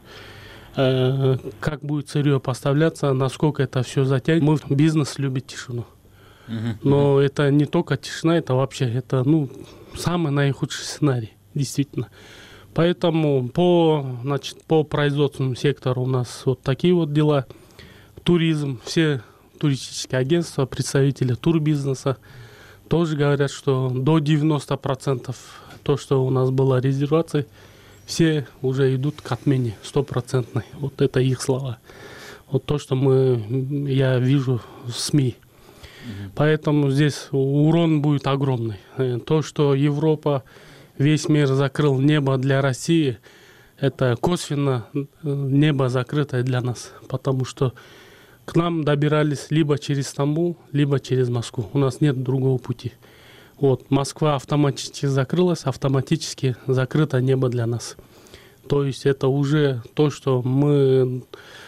Как будет сырье поставляться, насколько это все затянет. Мы, бизнес любит тишину. Uh-huh. Но это не только тишина, это вообще это, ну, самый наихудший сценарий, действительно. Поэтому по, значит, по производственному сектору у нас вот такие вот дела. Туризм, все туристические агентства, представители турбизнеса тоже говорят, что до девяноста процентов то, что у нас было резервацией, все уже идут к отмене стопроцентной. Вот это их слова. Вот то, что мы, я вижу в СМИ. Mm-hmm. Поэтому здесь урон будет огромный. То, что Европа, весь мир закрыл небо для России, это косвенно небо закрытое для нас. Потому что к нам добирались либо через Стамбул, либо через Москву. У нас нет другого пути. Вот, Москва автоматически закрылась, автоматически закрыто небо для нас. То есть это уже то, что мы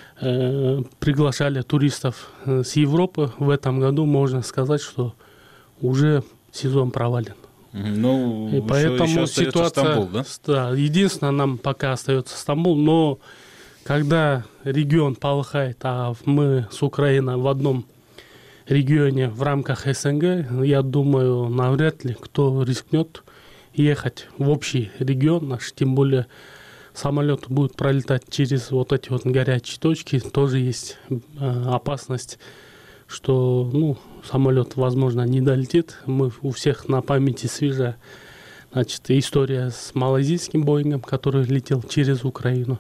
э, приглашали туристов с Европы. В этом году можно сказать, что уже сезон провален. Ну, и поэтому еще ситуация, Стамбул, да? Да, единственное, нам пока остается Стамбул, но когда регион полыхает, а мы с Украиной в одном регионе в рамках СНГ, я думаю, навряд ли кто рискнет ехать в общий регион наш, тем более самолет будет пролетать через вот эти вот горячие точки, тоже есть э, опасность, что, ну, самолет, возможно, не долетит. Мы у всех на памяти свежая, значит, история с малайзийским Боингом, который летел через Украину.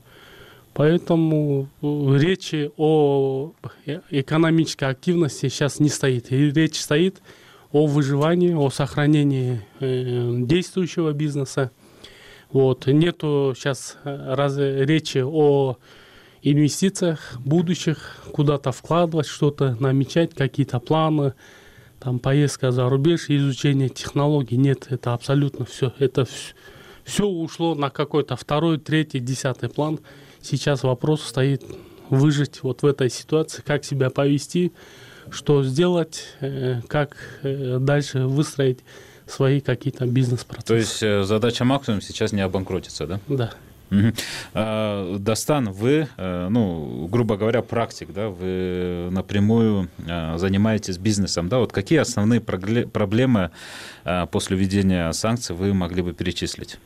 Поэтому речи о экономической активности сейчас не стоит. И речь стоит о выживании, о сохранении э, действующего бизнеса. Вот. Нету сейчас раз, речи о инвестициях будущих, куда-то вкладывать, что-то намечать, какие-то планы, там, поездка за рубеж, изучение технологий. Нет, это абсолютно все. Это все, все ушло на какой-то второй, третий, десятый план. Сейчас вопрос стоит выжить вот в этой ситуации, как себя повести, что сделать, как дальше выстроить свои какие-то бизнес-процессы. То есть задача максимум сейчас не обанкротиться, да? Да. Угу. Дастан, вы, ну, грубо говоря, практик, да, вы напрямую занимаетесь бизнесом, да, вот какие основные проблемы после введения санкций вы могли бы перечислить?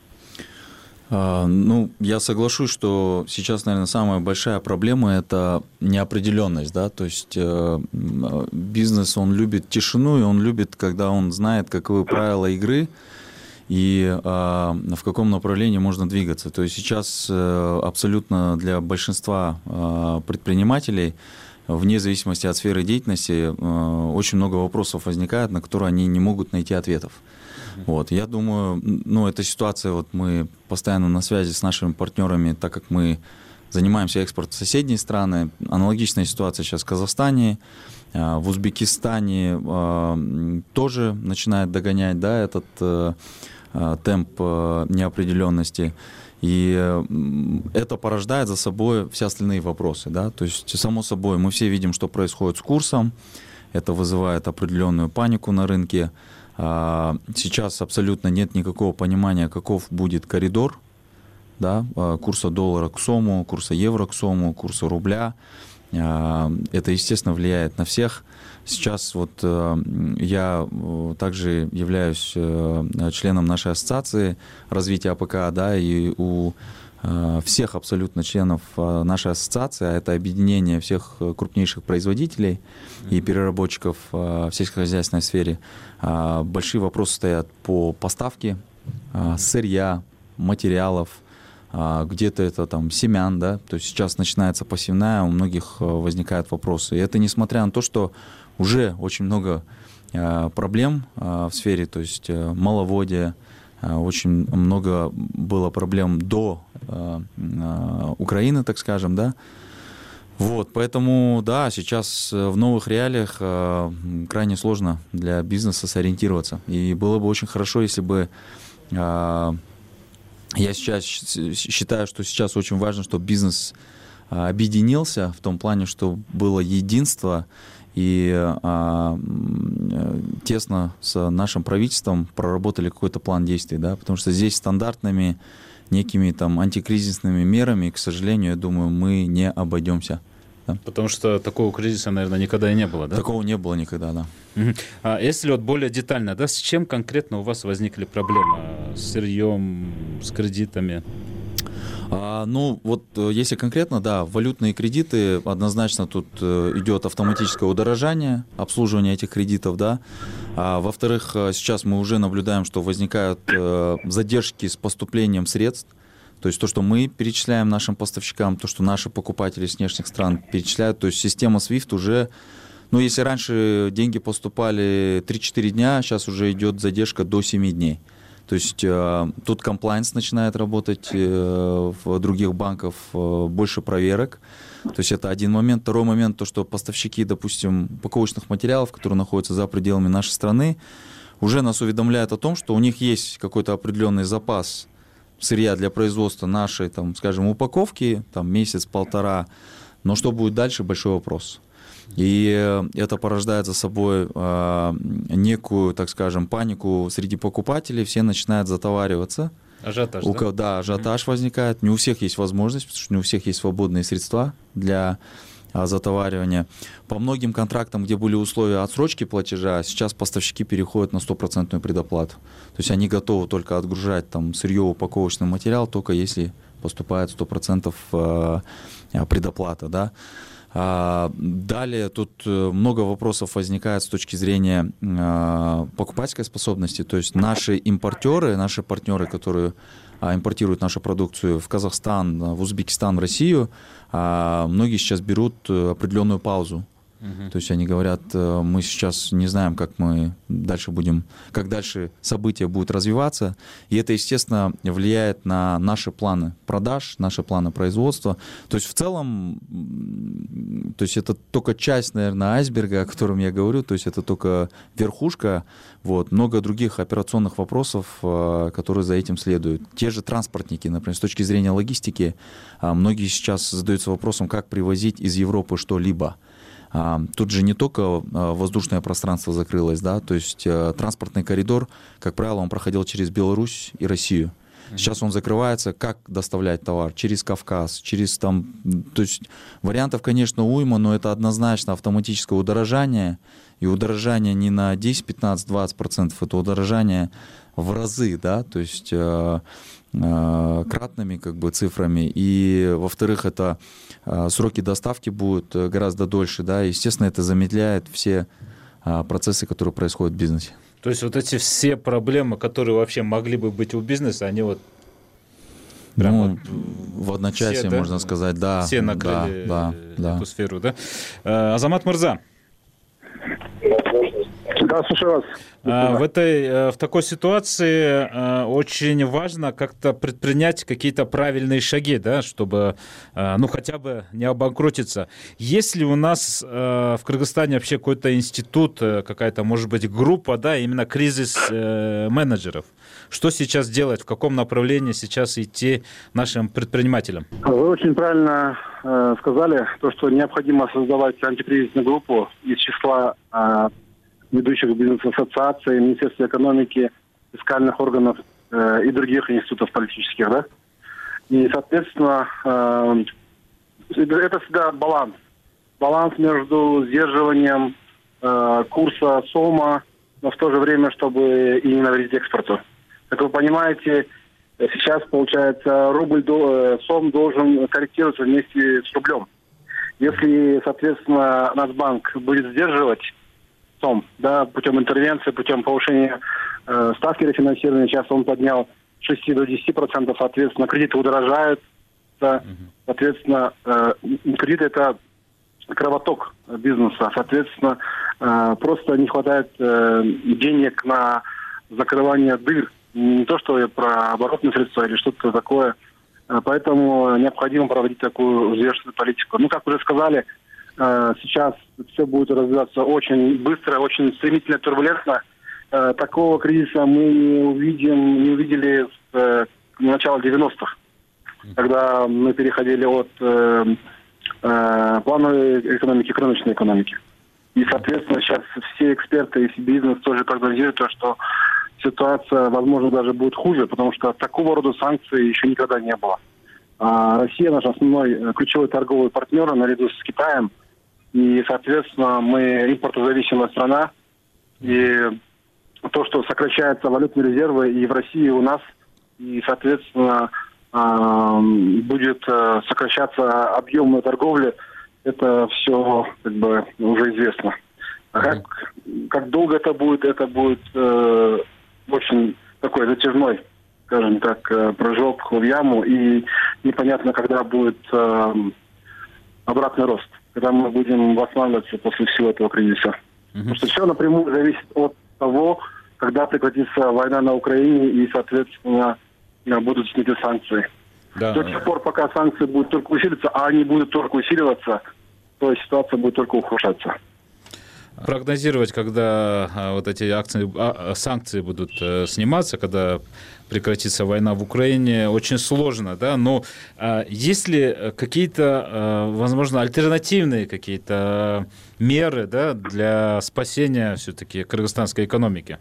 Ну, я соглашусь, что сейчас, наверное, самая большая проблема – это неопределенность, да, то есть бизнес, он любит тишину, и он любит, когда он знает, каковы правила игры, и э, в каком направлении можно двигаться. То есть сейчас э, абсолютно для большинства э, предпринимателей, вне зависимости от сферы деятельности, э, очень много вопросов возникает, на которые они не могут найти ответов. Mm-hmm. Вот. Я думаю, ну, эта ситуация, вот мы постоянно на связи с нашими партнерами, так как мы занимаемся экспортом в соседние страны. Аналогичная ситуация сейчас в Казахстане, э, в Узбекистане э, тоже начинает догонять, да, этот э, темп неопределенности, и это порождает за собой все остальные вопросы, да, то есть, само собой, мы все видим, что происходит с курсом, это вызывает определенную панику на рынке, сейчас абсолютно нет никакого понимания, каков будет коридор, да, курса доллара к сому, курса евро к сому, курса рубля, это, естественно, влияет на всех. Сейчас вот я также являюсь членом нашей ассоциации развития АПК, да, и у всех абсолютно членов нашей ассоциации, а это объединение всех крупнейших производителей и переработчиков в сельскохозяйственной сфере, большие вопросы стоят по поставке сырья, материалов, где-то это там семян, да, то есть сейчас начинается посевная, у многих возникают вопросы. И это несмотря на то, что уже очень много проблем в сфере, то есть маловодия, очень много было проблем до Украины, так скажем, да. Вот, поэтому, да, сейчас в новых реалиях крайне сложно для бизнеса сориентироваться. И было бы очень хорошо, если бы... Я сейчас считаю, что сейчас очень важно, чтобы бизнес объединился в том плане, что было единство и а, тесно с нашим правительством проработали какой-то план действий, да, потому что здесь стандартными некими там антикризисными мерами, к сожалению, я думаю, мы не обойдемся. Да? Потому что такого кризиса, наверное, никогда и не было, да? Такого не было никогда, да. Угу. А если вот более детально, да, с чем конкретно у вас возникли проблемы? С сырьем, с кредитами? А, ну, вот если конкретно, да, валютные кредиты, однозначно тут идет автоматическое удорожание, обслуживание этих кредитов, да. А, во-вторых, сейчас мы уже наблюдаем, что возникают э, задержки с поступлением средств. То есть то, что мы перечисляем нашим поставщикам, то, что наши покупатели с внешних стран перечисляют, то есть система свифт уже, ну, если раньше деньги поступали три-четыре дня, сейчас уже идет задержка до семи дней. То есть э, тут комплайнс начинает работать э, в других банках, э, больше проверок. То есть это один момент. Второй момент, то, что поставщики, допустим, упаковочных материалов, которые находятся за пределами нашей страны, уже нас уведомляют о том, что у них есть какой-то определенный запас сырья для производства нашей, там, скажем, упаковки, там, месяц-полтора, но что будет дальше, большой вопрос. И это порождает за собой э, некую, так скажем, панику среди покупателей, все начинают затовариваться. Ажиотаж, у, да? Да, ажиотаж mm-hmm. возникает, не у всех есть возможность, потому что не у всех есть свободные средства для а, затоваривания. По многим контрактам, где были условия отсрочки платежа, сейчас поставщики переходят на стопроцентную предоплату. То есть они готовы только отгружать там сырье, упаковочный материал, только если поступает сто процентов э, предоплата, да. Далее тут много вопросов возникает с точки зрения покупательской способности. То есть наши импортеры, наши партнеры, которые импортируют нашу продукцию в Казахстан, в Узбекистан, в Россию, многие сейчас берут определенную паузу. Uh-huh. То есть они говорят, мы сейчас не знаем, как мы дальше будем, как дальше события будут развиваться. И это, естественно, влияет на наши планы продаж, наши планы производства. То есть в целом, то есть это только часть, наверное, айсберга, о котором я говорю, то есть это только верхушка. Вот. Много других операционных вопросов, которые за этим следуют. Те же транспортники, например, с точки зрения логистики, многие сейчас задаются вопросом, как привозить из Европы что-либо. Тут же не только воздушное пространство закрылось, да, то есть транспортный коридор, как правило, он проходил через Беларусь и Россию. Сейчас он закрывается. Как доставлять товар? Через Кавказ, через там... То есть вариантов, конечно, уйма, но это однозначно автоматическое удорожание. И удорожание не на десять, пятнадцать, двадцать процентов, это удорожание в разы, да, то есть э, э, кратными как бы цифрами. И, во-вторых, это э, сроки доставки будут гораздо дольше, да, и, естественно, это замедляет все э, процессы, которые происходят в бизнесе. То есть вот эти все проблемы, которые вообще могли бы быть у бизнеса, они вот прям ну, вот в одночасье, все, да? можно сказать, да. Все накрыли да, да, эту да. сферу, да? Азамат Мырза. Да, слушаю вас. В, этой, в такой ситуации очень важно как-то предпринять какие-то правильные шаги, да, чтобы, ну, хотя бы не обанкротиться. Есть ли у нас в Кыргызстане вообще какой-то институт, какая-то, может быть, группа, да, именно кризис менеджеров? Что сейчас делать, в каком направлении сейчас идти нашим предпринимателям? Вы очень правильно э, сказали, то, что необходимо создавать антикризисную группу из числа э, ведущих бизнес-ассоциаций, Министерства экономики, фискальных органов э, и других институтов политических, да. И, соответственно, э, это всегда баланс. Баланс между сдерживанием э, курса СОМа, но в то же время, чтобы и не навредить экспорту. Как вы понимаете, сейчас, получается, рубль, СОМ должен корректироваться вместе с рублем. Если, соответственно, Нацбанк будет сдерживать СОМ, да, путем интервенции, путем повышения э, ставки рефинансирования, сейчас он поднял с шести до десяти процентов, соответственно, кредиты удорожают, да, соответственно, э, кредиты – это кровоток бизнеса, соответственно, э, просто не хватает э, денег на закрывание дыр. Не то, что про оборотные средства или что-то такое. Поэтому необходимо проводить такую взвешенную политику. Ну, как уже сказали, сейчас все будет развиваться очень быстро, очень стремительно, турбулентно. Такого кризиса мы не увидим, не увидели с начала девяностых, когда мы переходили от плановой экономики к рыночной экономике. И, соответственно, сейчас все эксперты и бизнес тоже прогнозируют то, что ситуация, возможно, даже будет хуже, потому что такого рода санкций еще никогда не было. А Россия наш основной ключевой торговый партнер наряду с Китаем. И, соответственно, мы импортозависимая страна. И то, что сокращаются валютные резервы и в России, и у нас, и, соответственно, будет сокращаться объем торговли, это все как бы уже известно. А как, как долго это будет, это будет э, очень такой затяжной, скажем так, прыжок в яму, и непонятно, когда будет э, обратный рост, когда мы будем восстанавливаться после всего этого кризиса. Uh-huh. Потому что все напрямую зависит от того, когда прекратится война на Украине и, соответственно, будут сняты санкции. Да. До тех пор, пока санкции будут только усиливаться, а они будут только усиливаться, то ситуация будет только ухудшаться. Прогнозировать, когда а, вот эти акции, а, санкции будут а, сниматься, когда прекратится война в Украине, очень сложно, да, но а, есть ли какие-то, а, возможно, альтернативные какие-то меры, да, для спасения все-таки кыргызстанской экономики?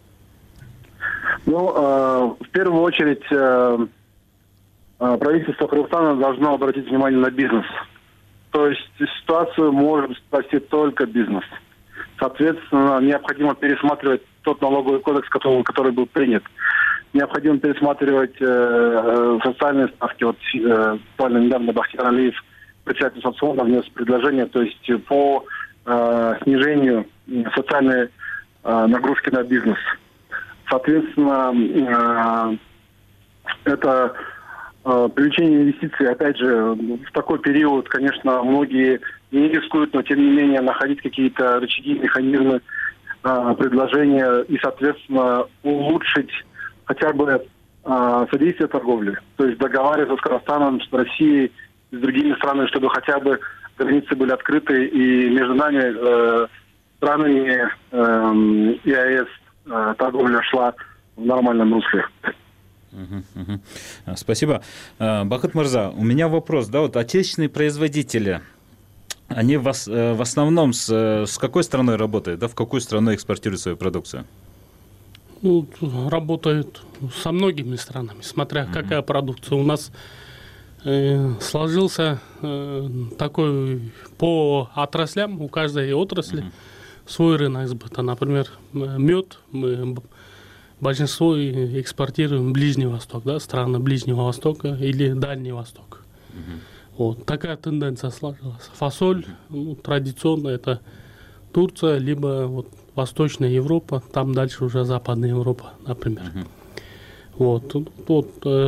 Ну, э, в первую очередь, э, правительство Кыргызстана должно обратить внимание на бизнес. То есть ситуацию может спасти только бизнес. Соответственно, необходимо пересматривать тот налоговый кодекс, который, который был принят. Необходимо пересматривать э, социальные ставки. Вот э, буквально недавно Бахтияр Алиев, председатель соцфонда, внес предложение, то есть по э, снижению социальной э, нагрузки на бизнес. Соответственно, э, это э, привлечение инвестиций, опять же, в такой период, конечно, многие не рискуют, но тем не менее находить какие-то рычаги, механизмы, э, предложения и, соответственно, улучшить хотя бы э, содействие торговли. То есть договариваться с Казахстаном, с Россией, с другими странами, чтобы хотя бы границы были открыты и между нами, э, странами э, ЕАЭС, э, торговля шла в нормальном русле. Uh-huh, uh-huh. Спасибо. Бахыт Мырза, у меня вопрос. Да, вот отечественные производители, они в, в основном с, с какой страной работают? Да, в какую страну экспортируют свою продукцию? Ну, работают со многими странами, смотря mm-hmm. какая продукция. У нас э, сложился э, такой по отраслям, у каждой отрасли mm-hmm. свой рынок сбыта. Например, мед мы большинство экспортируем в Ближний Восток, да, страны Ближнего Востока или Дальний Восток. Mm-hmm. Вот такая тенденция сложилась. Фасоль, ну, традиционно это Турция, либо вот Восточная Европа, там дальше уже Западная Европа, например. Uh-huh. Вот тут, тут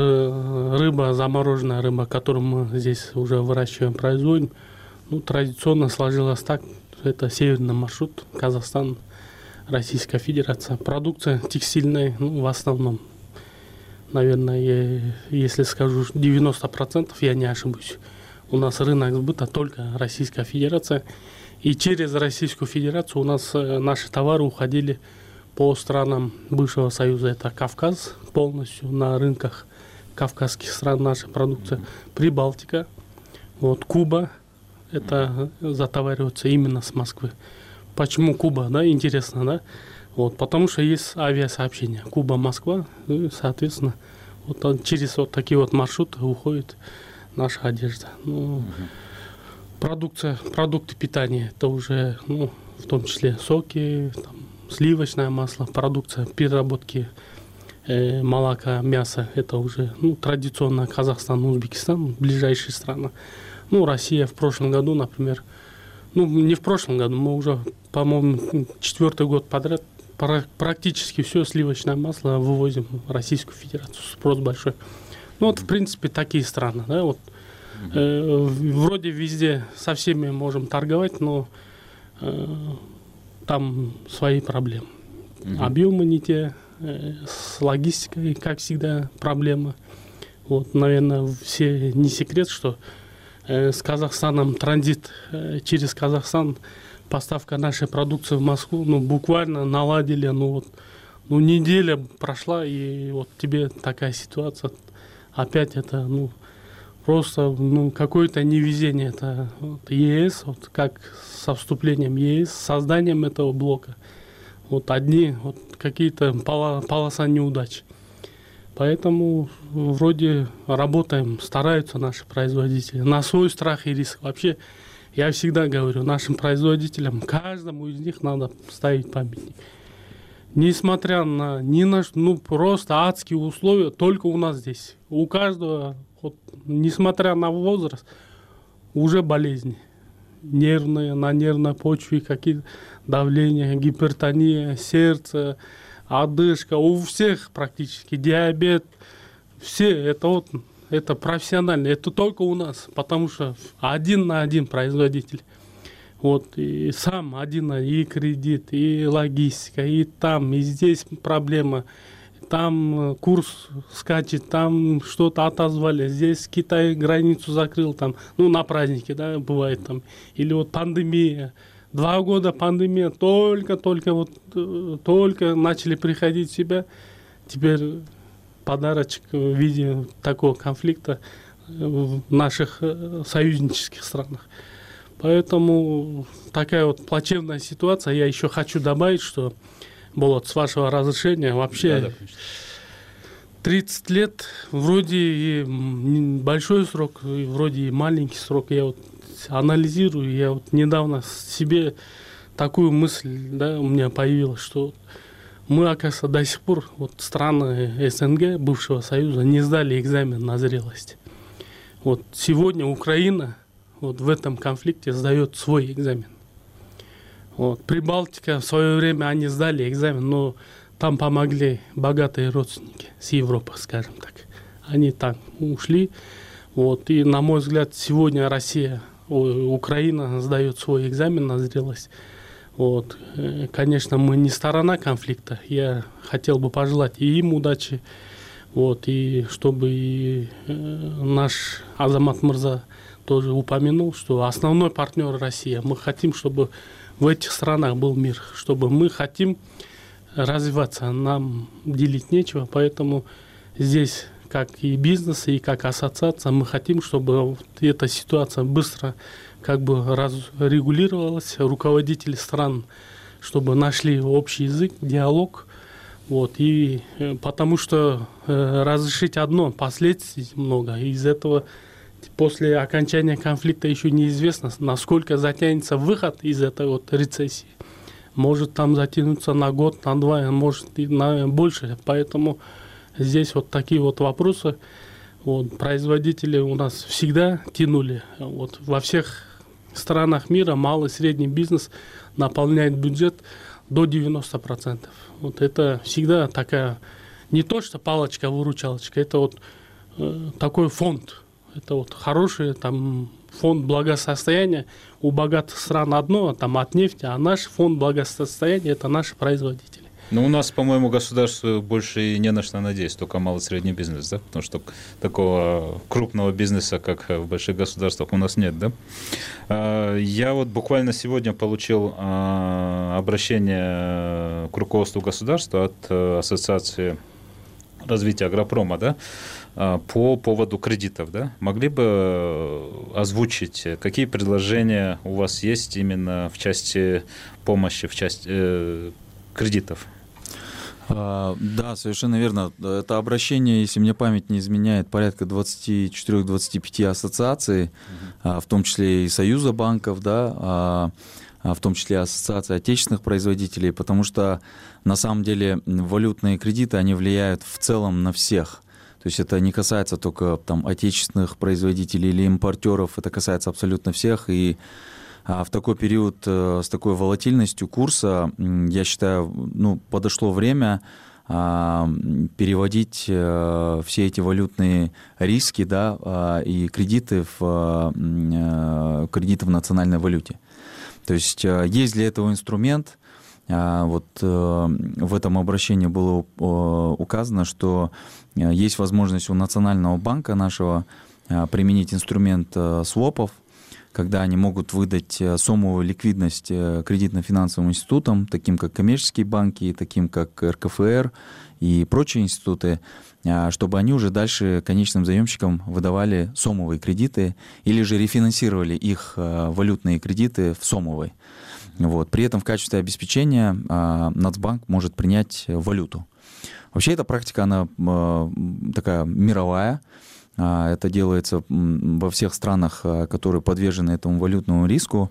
э, рыба, замороженная рыба, которую мы здесь уже выращиваем, производим, ну, традиционно сложилось так, это северный маршрут, Казахстан, Российская Федерация. Продукция текстильная, ну, в основном, наверное, я, если скажу девяносто процентов, я не ошибусь. У нас рынок сбыта только Российская Федерация. И через Российскую Федерацию у нас э, наши товары уходили по странам бывшего Союза. Это Кавказ полностью, на рынках кавказских стран наша продукция. Прибалтика, вот, Куба, это затоваривается именно с Москвы. Почему Куба, да, интересно, да? Вот, потому что есть авиасообщение Куба-Москва, и, соответственно, вот через вот такие вот маршруты уходит наша одежда. Ну, продукция, продукты питания, это уже, ну, в том числе соки, там, сливочное масло, продукция переработки э, молока, мяса, это уже, ну, традиционно Казахстан, Узбекистан, ближайшие страны. Ну, Россия в прошлом году, например, ну, не в прошлом году, мы уже, по-моему, четвертый год подряд практически все сливочное масло вывозим в Российскую Федерацию, спрос большой. Ну, вот, в принципе, такие страны, да, вот. Э, вроде везде со всеми можем торговать, но э, там свои проблемы. Mm-hmm. Объемы не те, э, с логистикой, как всегда, проблемы. Вот, наверное, все не секрет, что э, с Казахстаном транзит э, через Казахстан, поставка нашей продукции в Москву, ну, буквально наладили, ну, вот, ну, неделя прошла, и вот тебе такая ситуация. Опять это, ну, просто, ну, какое-то невезение. Это вот, ЕС, вот как со вступлением ЕС, созданием этого блока. Вот одни вот какие-то пола, полоса неудач. Поэтому вроде работаем, стараются наши производители на свой страх и риск. Вообще, я всегда говорю нашим производителям, каждому из них надо ставить памятник. Несмотря на ни на что, ну, просто адские условия, только у нас здесь. У каждого, вот, несмотря на возраст, уже болезни. Нервные, на нервной почве, какие-то давления, гипертония, сердце, одышка. У всех практически диабет. Все, это вот, это профессионально. Это только у нас, потому что один на один производитель. Вот, и сам один, и кредит, и логистика, и там, и здесь проблема. Там курс скачет, там что-то отозвали, здесь Китай границу закрыл, там, ну, на праздники, да, бывает там. Или вот пандемия. Два года пандемия, только-только вот, только начали приходить в себя. Теперь подарочек в виде такого конфликта в наших союзнических странах. Поэтому такая вот плачевная ситуация. Я еще хочу добавить, что, Болот, с вашего разрешения, вообще да, да, тридцать лет, вроде и большой срок, и вроде и маленький срок. Я вот анализирую, я вот недавно себе такую мысль, да, у меня появилась, что мы, оказывается, до сих пор, вот страны СНГ, бывшего Союза, не сдали экзамен на зрелость. Вот сегодня Украина вот в этом конфликте сдает свой экзамен. Вот. Прибалтика в свое время они сдали экзамен, но там помогли богатые родственники с Европы, скажем так. Они там ушли. Вот. И, на мой взгляд, сегодня Россия, Украина сдает свой экзамен на зрелость. Вот. Конечно, мы не сторона конфликта. Я хотел бы пожелать и им удачи, вот, и чтобы и наш Азамат Мырза тоже упомянул, что основной партнер Россия. Мы хотим, чтобы в этих странах был мир, чтобы мы хотим развиваться, нам делить нечего, поэтому здесь, как и бизнес, и как ассоциация, мы хотим, чтобы вот эта ситуация быстро как бы разрегулировалась, руководители стран, чтобы нашли общий язык, диалог, Вот, и потому что э, разрешить одно, последствий много. Из этого после окончания конфликта еще неизвестно, насколько затянется выход из этой вот рецессии. Может там затянуться на год, на два, может и на больше. Поэтому здесь вот такие вот вопросы. Вот, производители у нас всегда тянули. Вот, во всех странах мира малый и средний бизнес наполняет бюджет до девяноста процентов. Вот это всегда такая, не то что палочка-выручалочка, это вот э, такой фонд. Это вот хороший там фонд благосостояния. У богатых стран одно, там от нефти, а наш фонд благосостояния – это наши производители. Ну, у нас, по-моему, государству больше и не на что надеяться, только малый и средний бизнес, да? Потому что такого крупного бизнеса, как в больших государствах, у нас нет, да? Я вот буквально сегодня получил обращение к руководству государства от Ассоциации развития агропрома, да, по поводу кредитов, да? Могли бы озвучить, какие предложения у вас есть именно в части помощи, в части кредитов? Да, совершенно верно. Это обращение, если мне память не изменяет, порядка двадцать четыре - двадцать пять ассоциаций, угу. в том числе и Союза банков, да, в том числе Ассоциации отечественных производителей, потому что на самом деле валютные кредиты, они влияют в целом на всех. То есть это не касается только там отечественных производителей или импортеров, это касается абсолютно всех. И в такой период с такой волатильностью курса, я считаю, ну, подошло время переводить все эти валютные риски, да, и кредиты в, кредиты в национальной валюте. То есть есть для этого инструмент. Вот в этом обращении было указано, что есть возможность у Национального банка нашего применить инструмент свопов, когда они могут выдать сомовую ликвидность кредитно-финансовым институтам, таким как коммерческие банки, таким как эр ка эф эр и прочие институты, чтобы они уже дальше конечным заемщикам выдавали сомовые кредиты или же рефинансировали их валютные кредиты в сомовой. Вот. При этом в качестве обеспечения Нацбанк может принять валюту. Вообще эта практика, она такая мировая. Это делается во всех странах, которые подвержены этому валютному риску.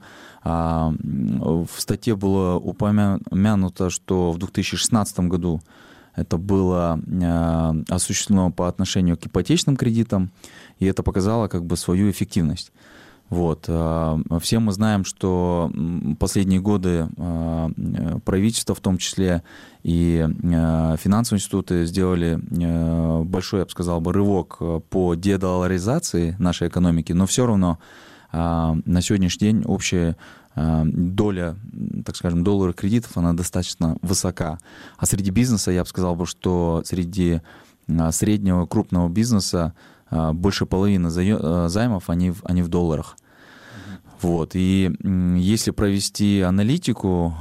В статье было упомянуто, что в две тысячи шестнадцатом году это было осуществлено по отношению к ипотечным кредитам, и это показало как бы свою эффективность. Вот. Все мы знаем, что последние годы правительство, в том числе и финансовые институты, сделали большой, я бы сказал, бы, рывок по дедолларизации нашей экономики, но все равно на сегодняшний день общая доля, так скажем, долларов кредитов, она достаточно высока. А среди бизнеса, я бы сказал, что среди среднего крупного бизнеса больше половины займов, они, они в долларах. Вот. И если провести аналитику,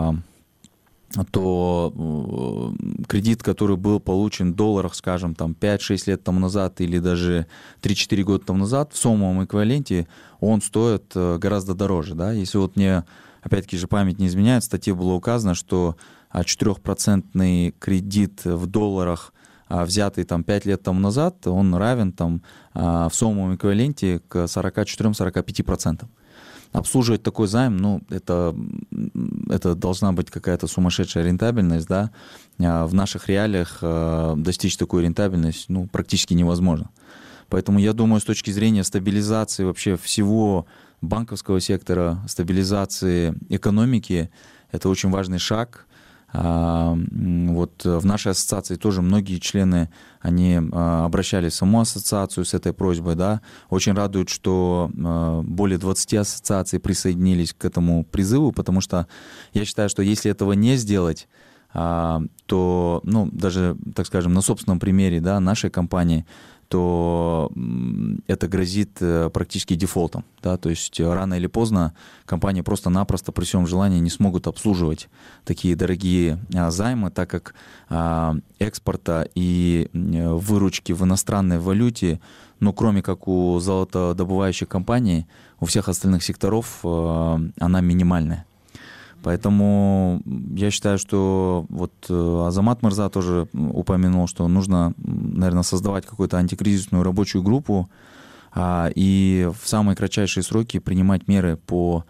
то кредит, который был получен в долларах, скажем, там пять-шесть лет тому назад или даже три-четыре года тому назад, в сомовом эквиваленте он стоит гораздо дороже. Да? Если вот мне, опять-таки же, память не изменяет, в статье было указано, что четырехпроцентный кредит в долларах, взятый там пять лет тому назад, он равен там в сомовом эквиваленте к сорок четыре - сорок пять процентам. Обслуживать такой займ, ну, это, это должна быть какая-то сумасшедшая рентабельность, да. В наших реалиях достичь такой рентабельности, ну, практически невозможно. Поэтому я думаю, с точки зрения стабилизации вообще всего банковского сектора, стабилизации экономики, это очень важный шаг. Вот в нашей ассоциации тоже многие члены, они обращались в саму ассоциацию с этой просьбой, да. Очень радует, что более двадцати ассоциаций присоединились к этому призыву, потому что я считаю, что если этого не сделать, то, ну, даже, так скажем, на собственном примере, да, нашей компании, то это грозит практически дефолтом. Да? То есть рано или поздно компании просто-напросто при всем желании не смогут обслуживать такие дорогие займы, так как экспорта и выручки в иностранной валюте, ну, кроме как у золотодобывающих компаний, у всех остальных секторов она минимальная. Поэтому я считаю, что вот Азамат Мырза тоже упомянул, что нужно, наверное, создавать какую-то антикризисную рабочую группу и в самые кратчайшие сроки принимать меры по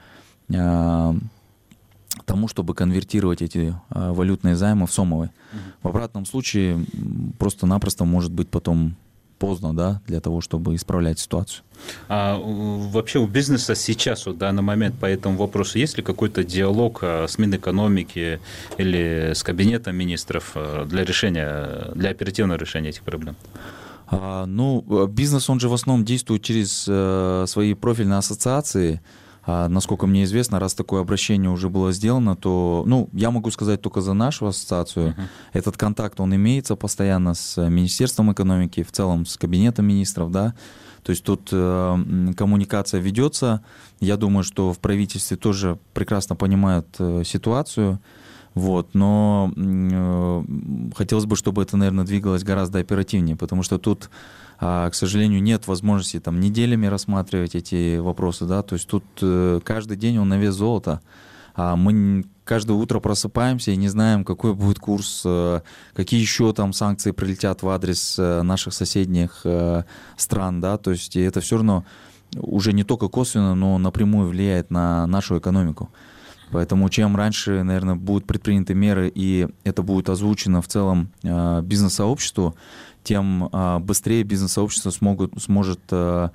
тому, чтобы конвертировать эти валютные займы в сомовые. В обратном случае просто-напросто может быть потом поздно, да, для того, чтобы исправлять ситуацию. А вообще у бизнеса сейчас, в данный момент, по этому вопросу, есть ли какой-то диалог с Минэкономики или с Кабинетом министров для решения, для оперативного решения этих проблем? А, ну, бизнес, он же в основном действует через э, свои профильные ассоциации. А, насколько мне известно, раз такое обращение уже было сделано, то, ну, я могу сказать только за нашу ассоциацию. Uh-huh. Этот контакт, он имеется постоянно с Министерством экономики, в целом с Кабинетом министров, да. То есть тут э, коммуникация ведется. Я думаю, что в правительстве тоже прекрасно понимают э, ситуацию. Вот, но э, хотелось бы, чтобы это, наверное, двигалось гораздо оперативнее, потому что тут, э, к сожалению, нет возможности там неделями рассматривать эти вопросы, да, то есть тут э, каждый день он на вес золота, а мы каждое утро просыпаемся и не знаем, какой будет курс, э, какие еще там санкции прилетят в адрес э, наших соседних э, стран, да, то есть это все равно уже не только косвенно, но напрямую влияет на нашу экономику. Поэтому чем раньше, наверное, будут предприняты меры, и это будет озвучено в целом э, бизнес-сообществу, тем э, быстрее бизнес-сообщество смогут, сможет э,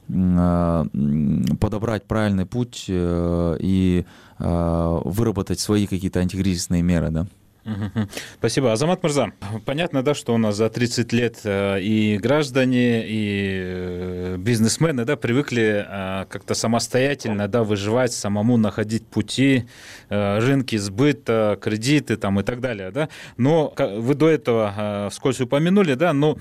э, подобрать правильный путь э, и э, выработать свои какие-то антикризисные меры, да. Спасибо. Азамат Мырза, понятно, да, что у нас за тридцать лет и граждане, и бизнесмены, да, привыкли как-то самостоятельно, да, выживать, самому находить пути, рынки сбыта, кредиты там и так далее, да. Но вы до этого вскользь упомянули, да, но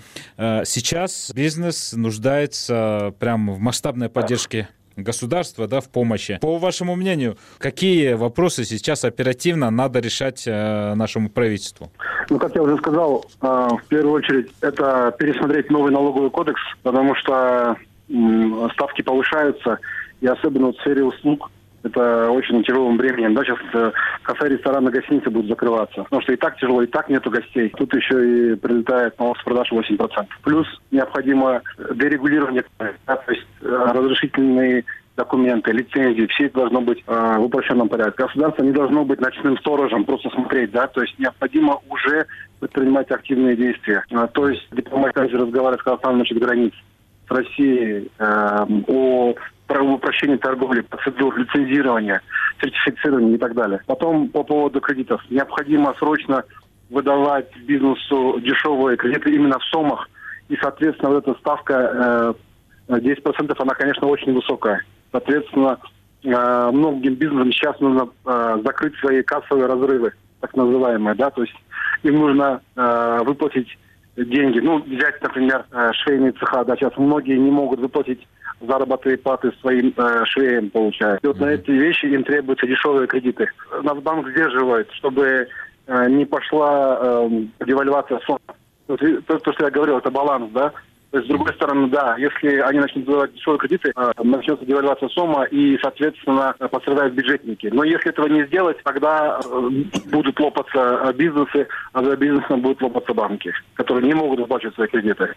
сейчас бизнес нуждается прям в масштабной поддержке государства, да, в помощи. По вашему мнению, какие вопросы сейчас оперативно надо решать э, нашему правительству? Ну, как я уже сказал, э, в первую очередь это пересмотреть новый налоговый кодекс, потому что э, ставки повышаются, и особенно в сфере услуг это очень тяжелым бременем. Да, сейчас э, кафе, рестораны, гостиницы будут закрываться, потому что и так тяжело, и так нету гостей. Тут еще и прилетает налог с продаж восемь процентов. Плюс необходимо дерегулирование, да, то есть э, разрешительные документы, лицензии, все это должно быть э, в упрощенном порядке. Государство не должно быть ночным сторожем, просто смотреть, да, то есть необходимо уже предпринимать активные действия. А, то есть дипломат также разговаривает с Казахстаном насчет границ с Россией, э, о упрощении торговли, процедур, лицензирования, сертифицирования и так далее. Потом по поводу кредитов. Необходимо срочно выдавать бизнесу дешевые кредиты именно в сомах. И, соответственно, вот эта ставка э, десять процентов, она, конечно, очень высокая. Соответственно, э, многим бизнесам сейчас нужно э, закрыть свои кассовые разрывы, так называемые, да, то есть им нужно э, выплатить деньги. Ну, взять, например, швейные цеха, да, сейчас многие не могут выплатить заработные платы своим э, швеям, получают. И вот mm-hmm. на эти вещи им требуются дешевые кредиты. Нацбанк сдерживает, чтобы э, не пошла э, девальвация сомов. Вот, то, то, что я говорил, это баланс, да. То есть, с другой стороны, да, если они начнут давать дешевые кредиты, э, начнется девальвация сома и, соответственно, пострадают бюджетники. Но если этого не сделать, тогда э, будут лопаться бизнесы, а за бизнесом будут лопаться банки, которые не могут выплачивать свои кредиты.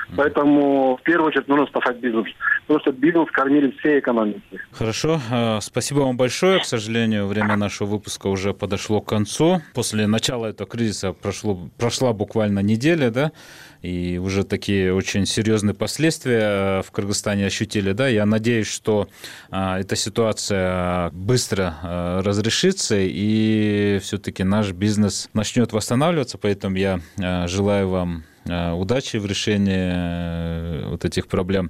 Поэтому в первую очередь нужно спасать бизнес, потому что бизнес кормили всей экономики. Хорошо, спасибо вам большое. К сожалению, время нашего выпуска уже подошло к концу. После начала этого кризиса прошло, прошла буквально неделя, да, и уже такие очень серьезные последствия в Кыргызстане ощутили, да. Я надеюсь, что а, эта ситуация быстро а, разрешится и все-таки наш бизнес начнет восстанавливаться, поэтому я а, желаю вам удачи в решении вот этих проблем.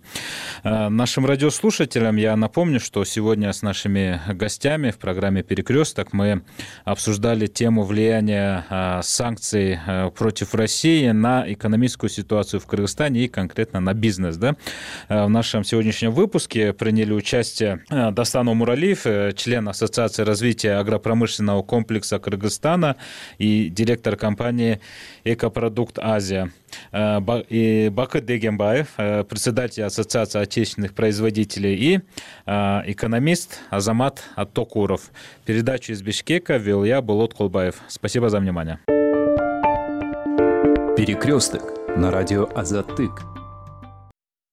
Нашим радиослушателям я напомню, что сегодня с нашими гостями в программе «Перекресток» мы обсуждали тему влияния санкций против России на экономическую ситуацию в Кыргызстане и конкретно на бизнес. Да? В нашем сегодняшнем выпуске приняли участие Дастан Омуралиев, член Ассоциации развития агропромышленного комплекса Кыргызстана и директор компании «Экопродукт Азия». и Бакыт Дегенбаев, председатель Ассоциации отечественных производителей, и экономист Азамат Аттокуров. Передачу из Бишкека вел я, Болот Кулбаев. Спасибо за внимание. Перекресток на радио Азаттык.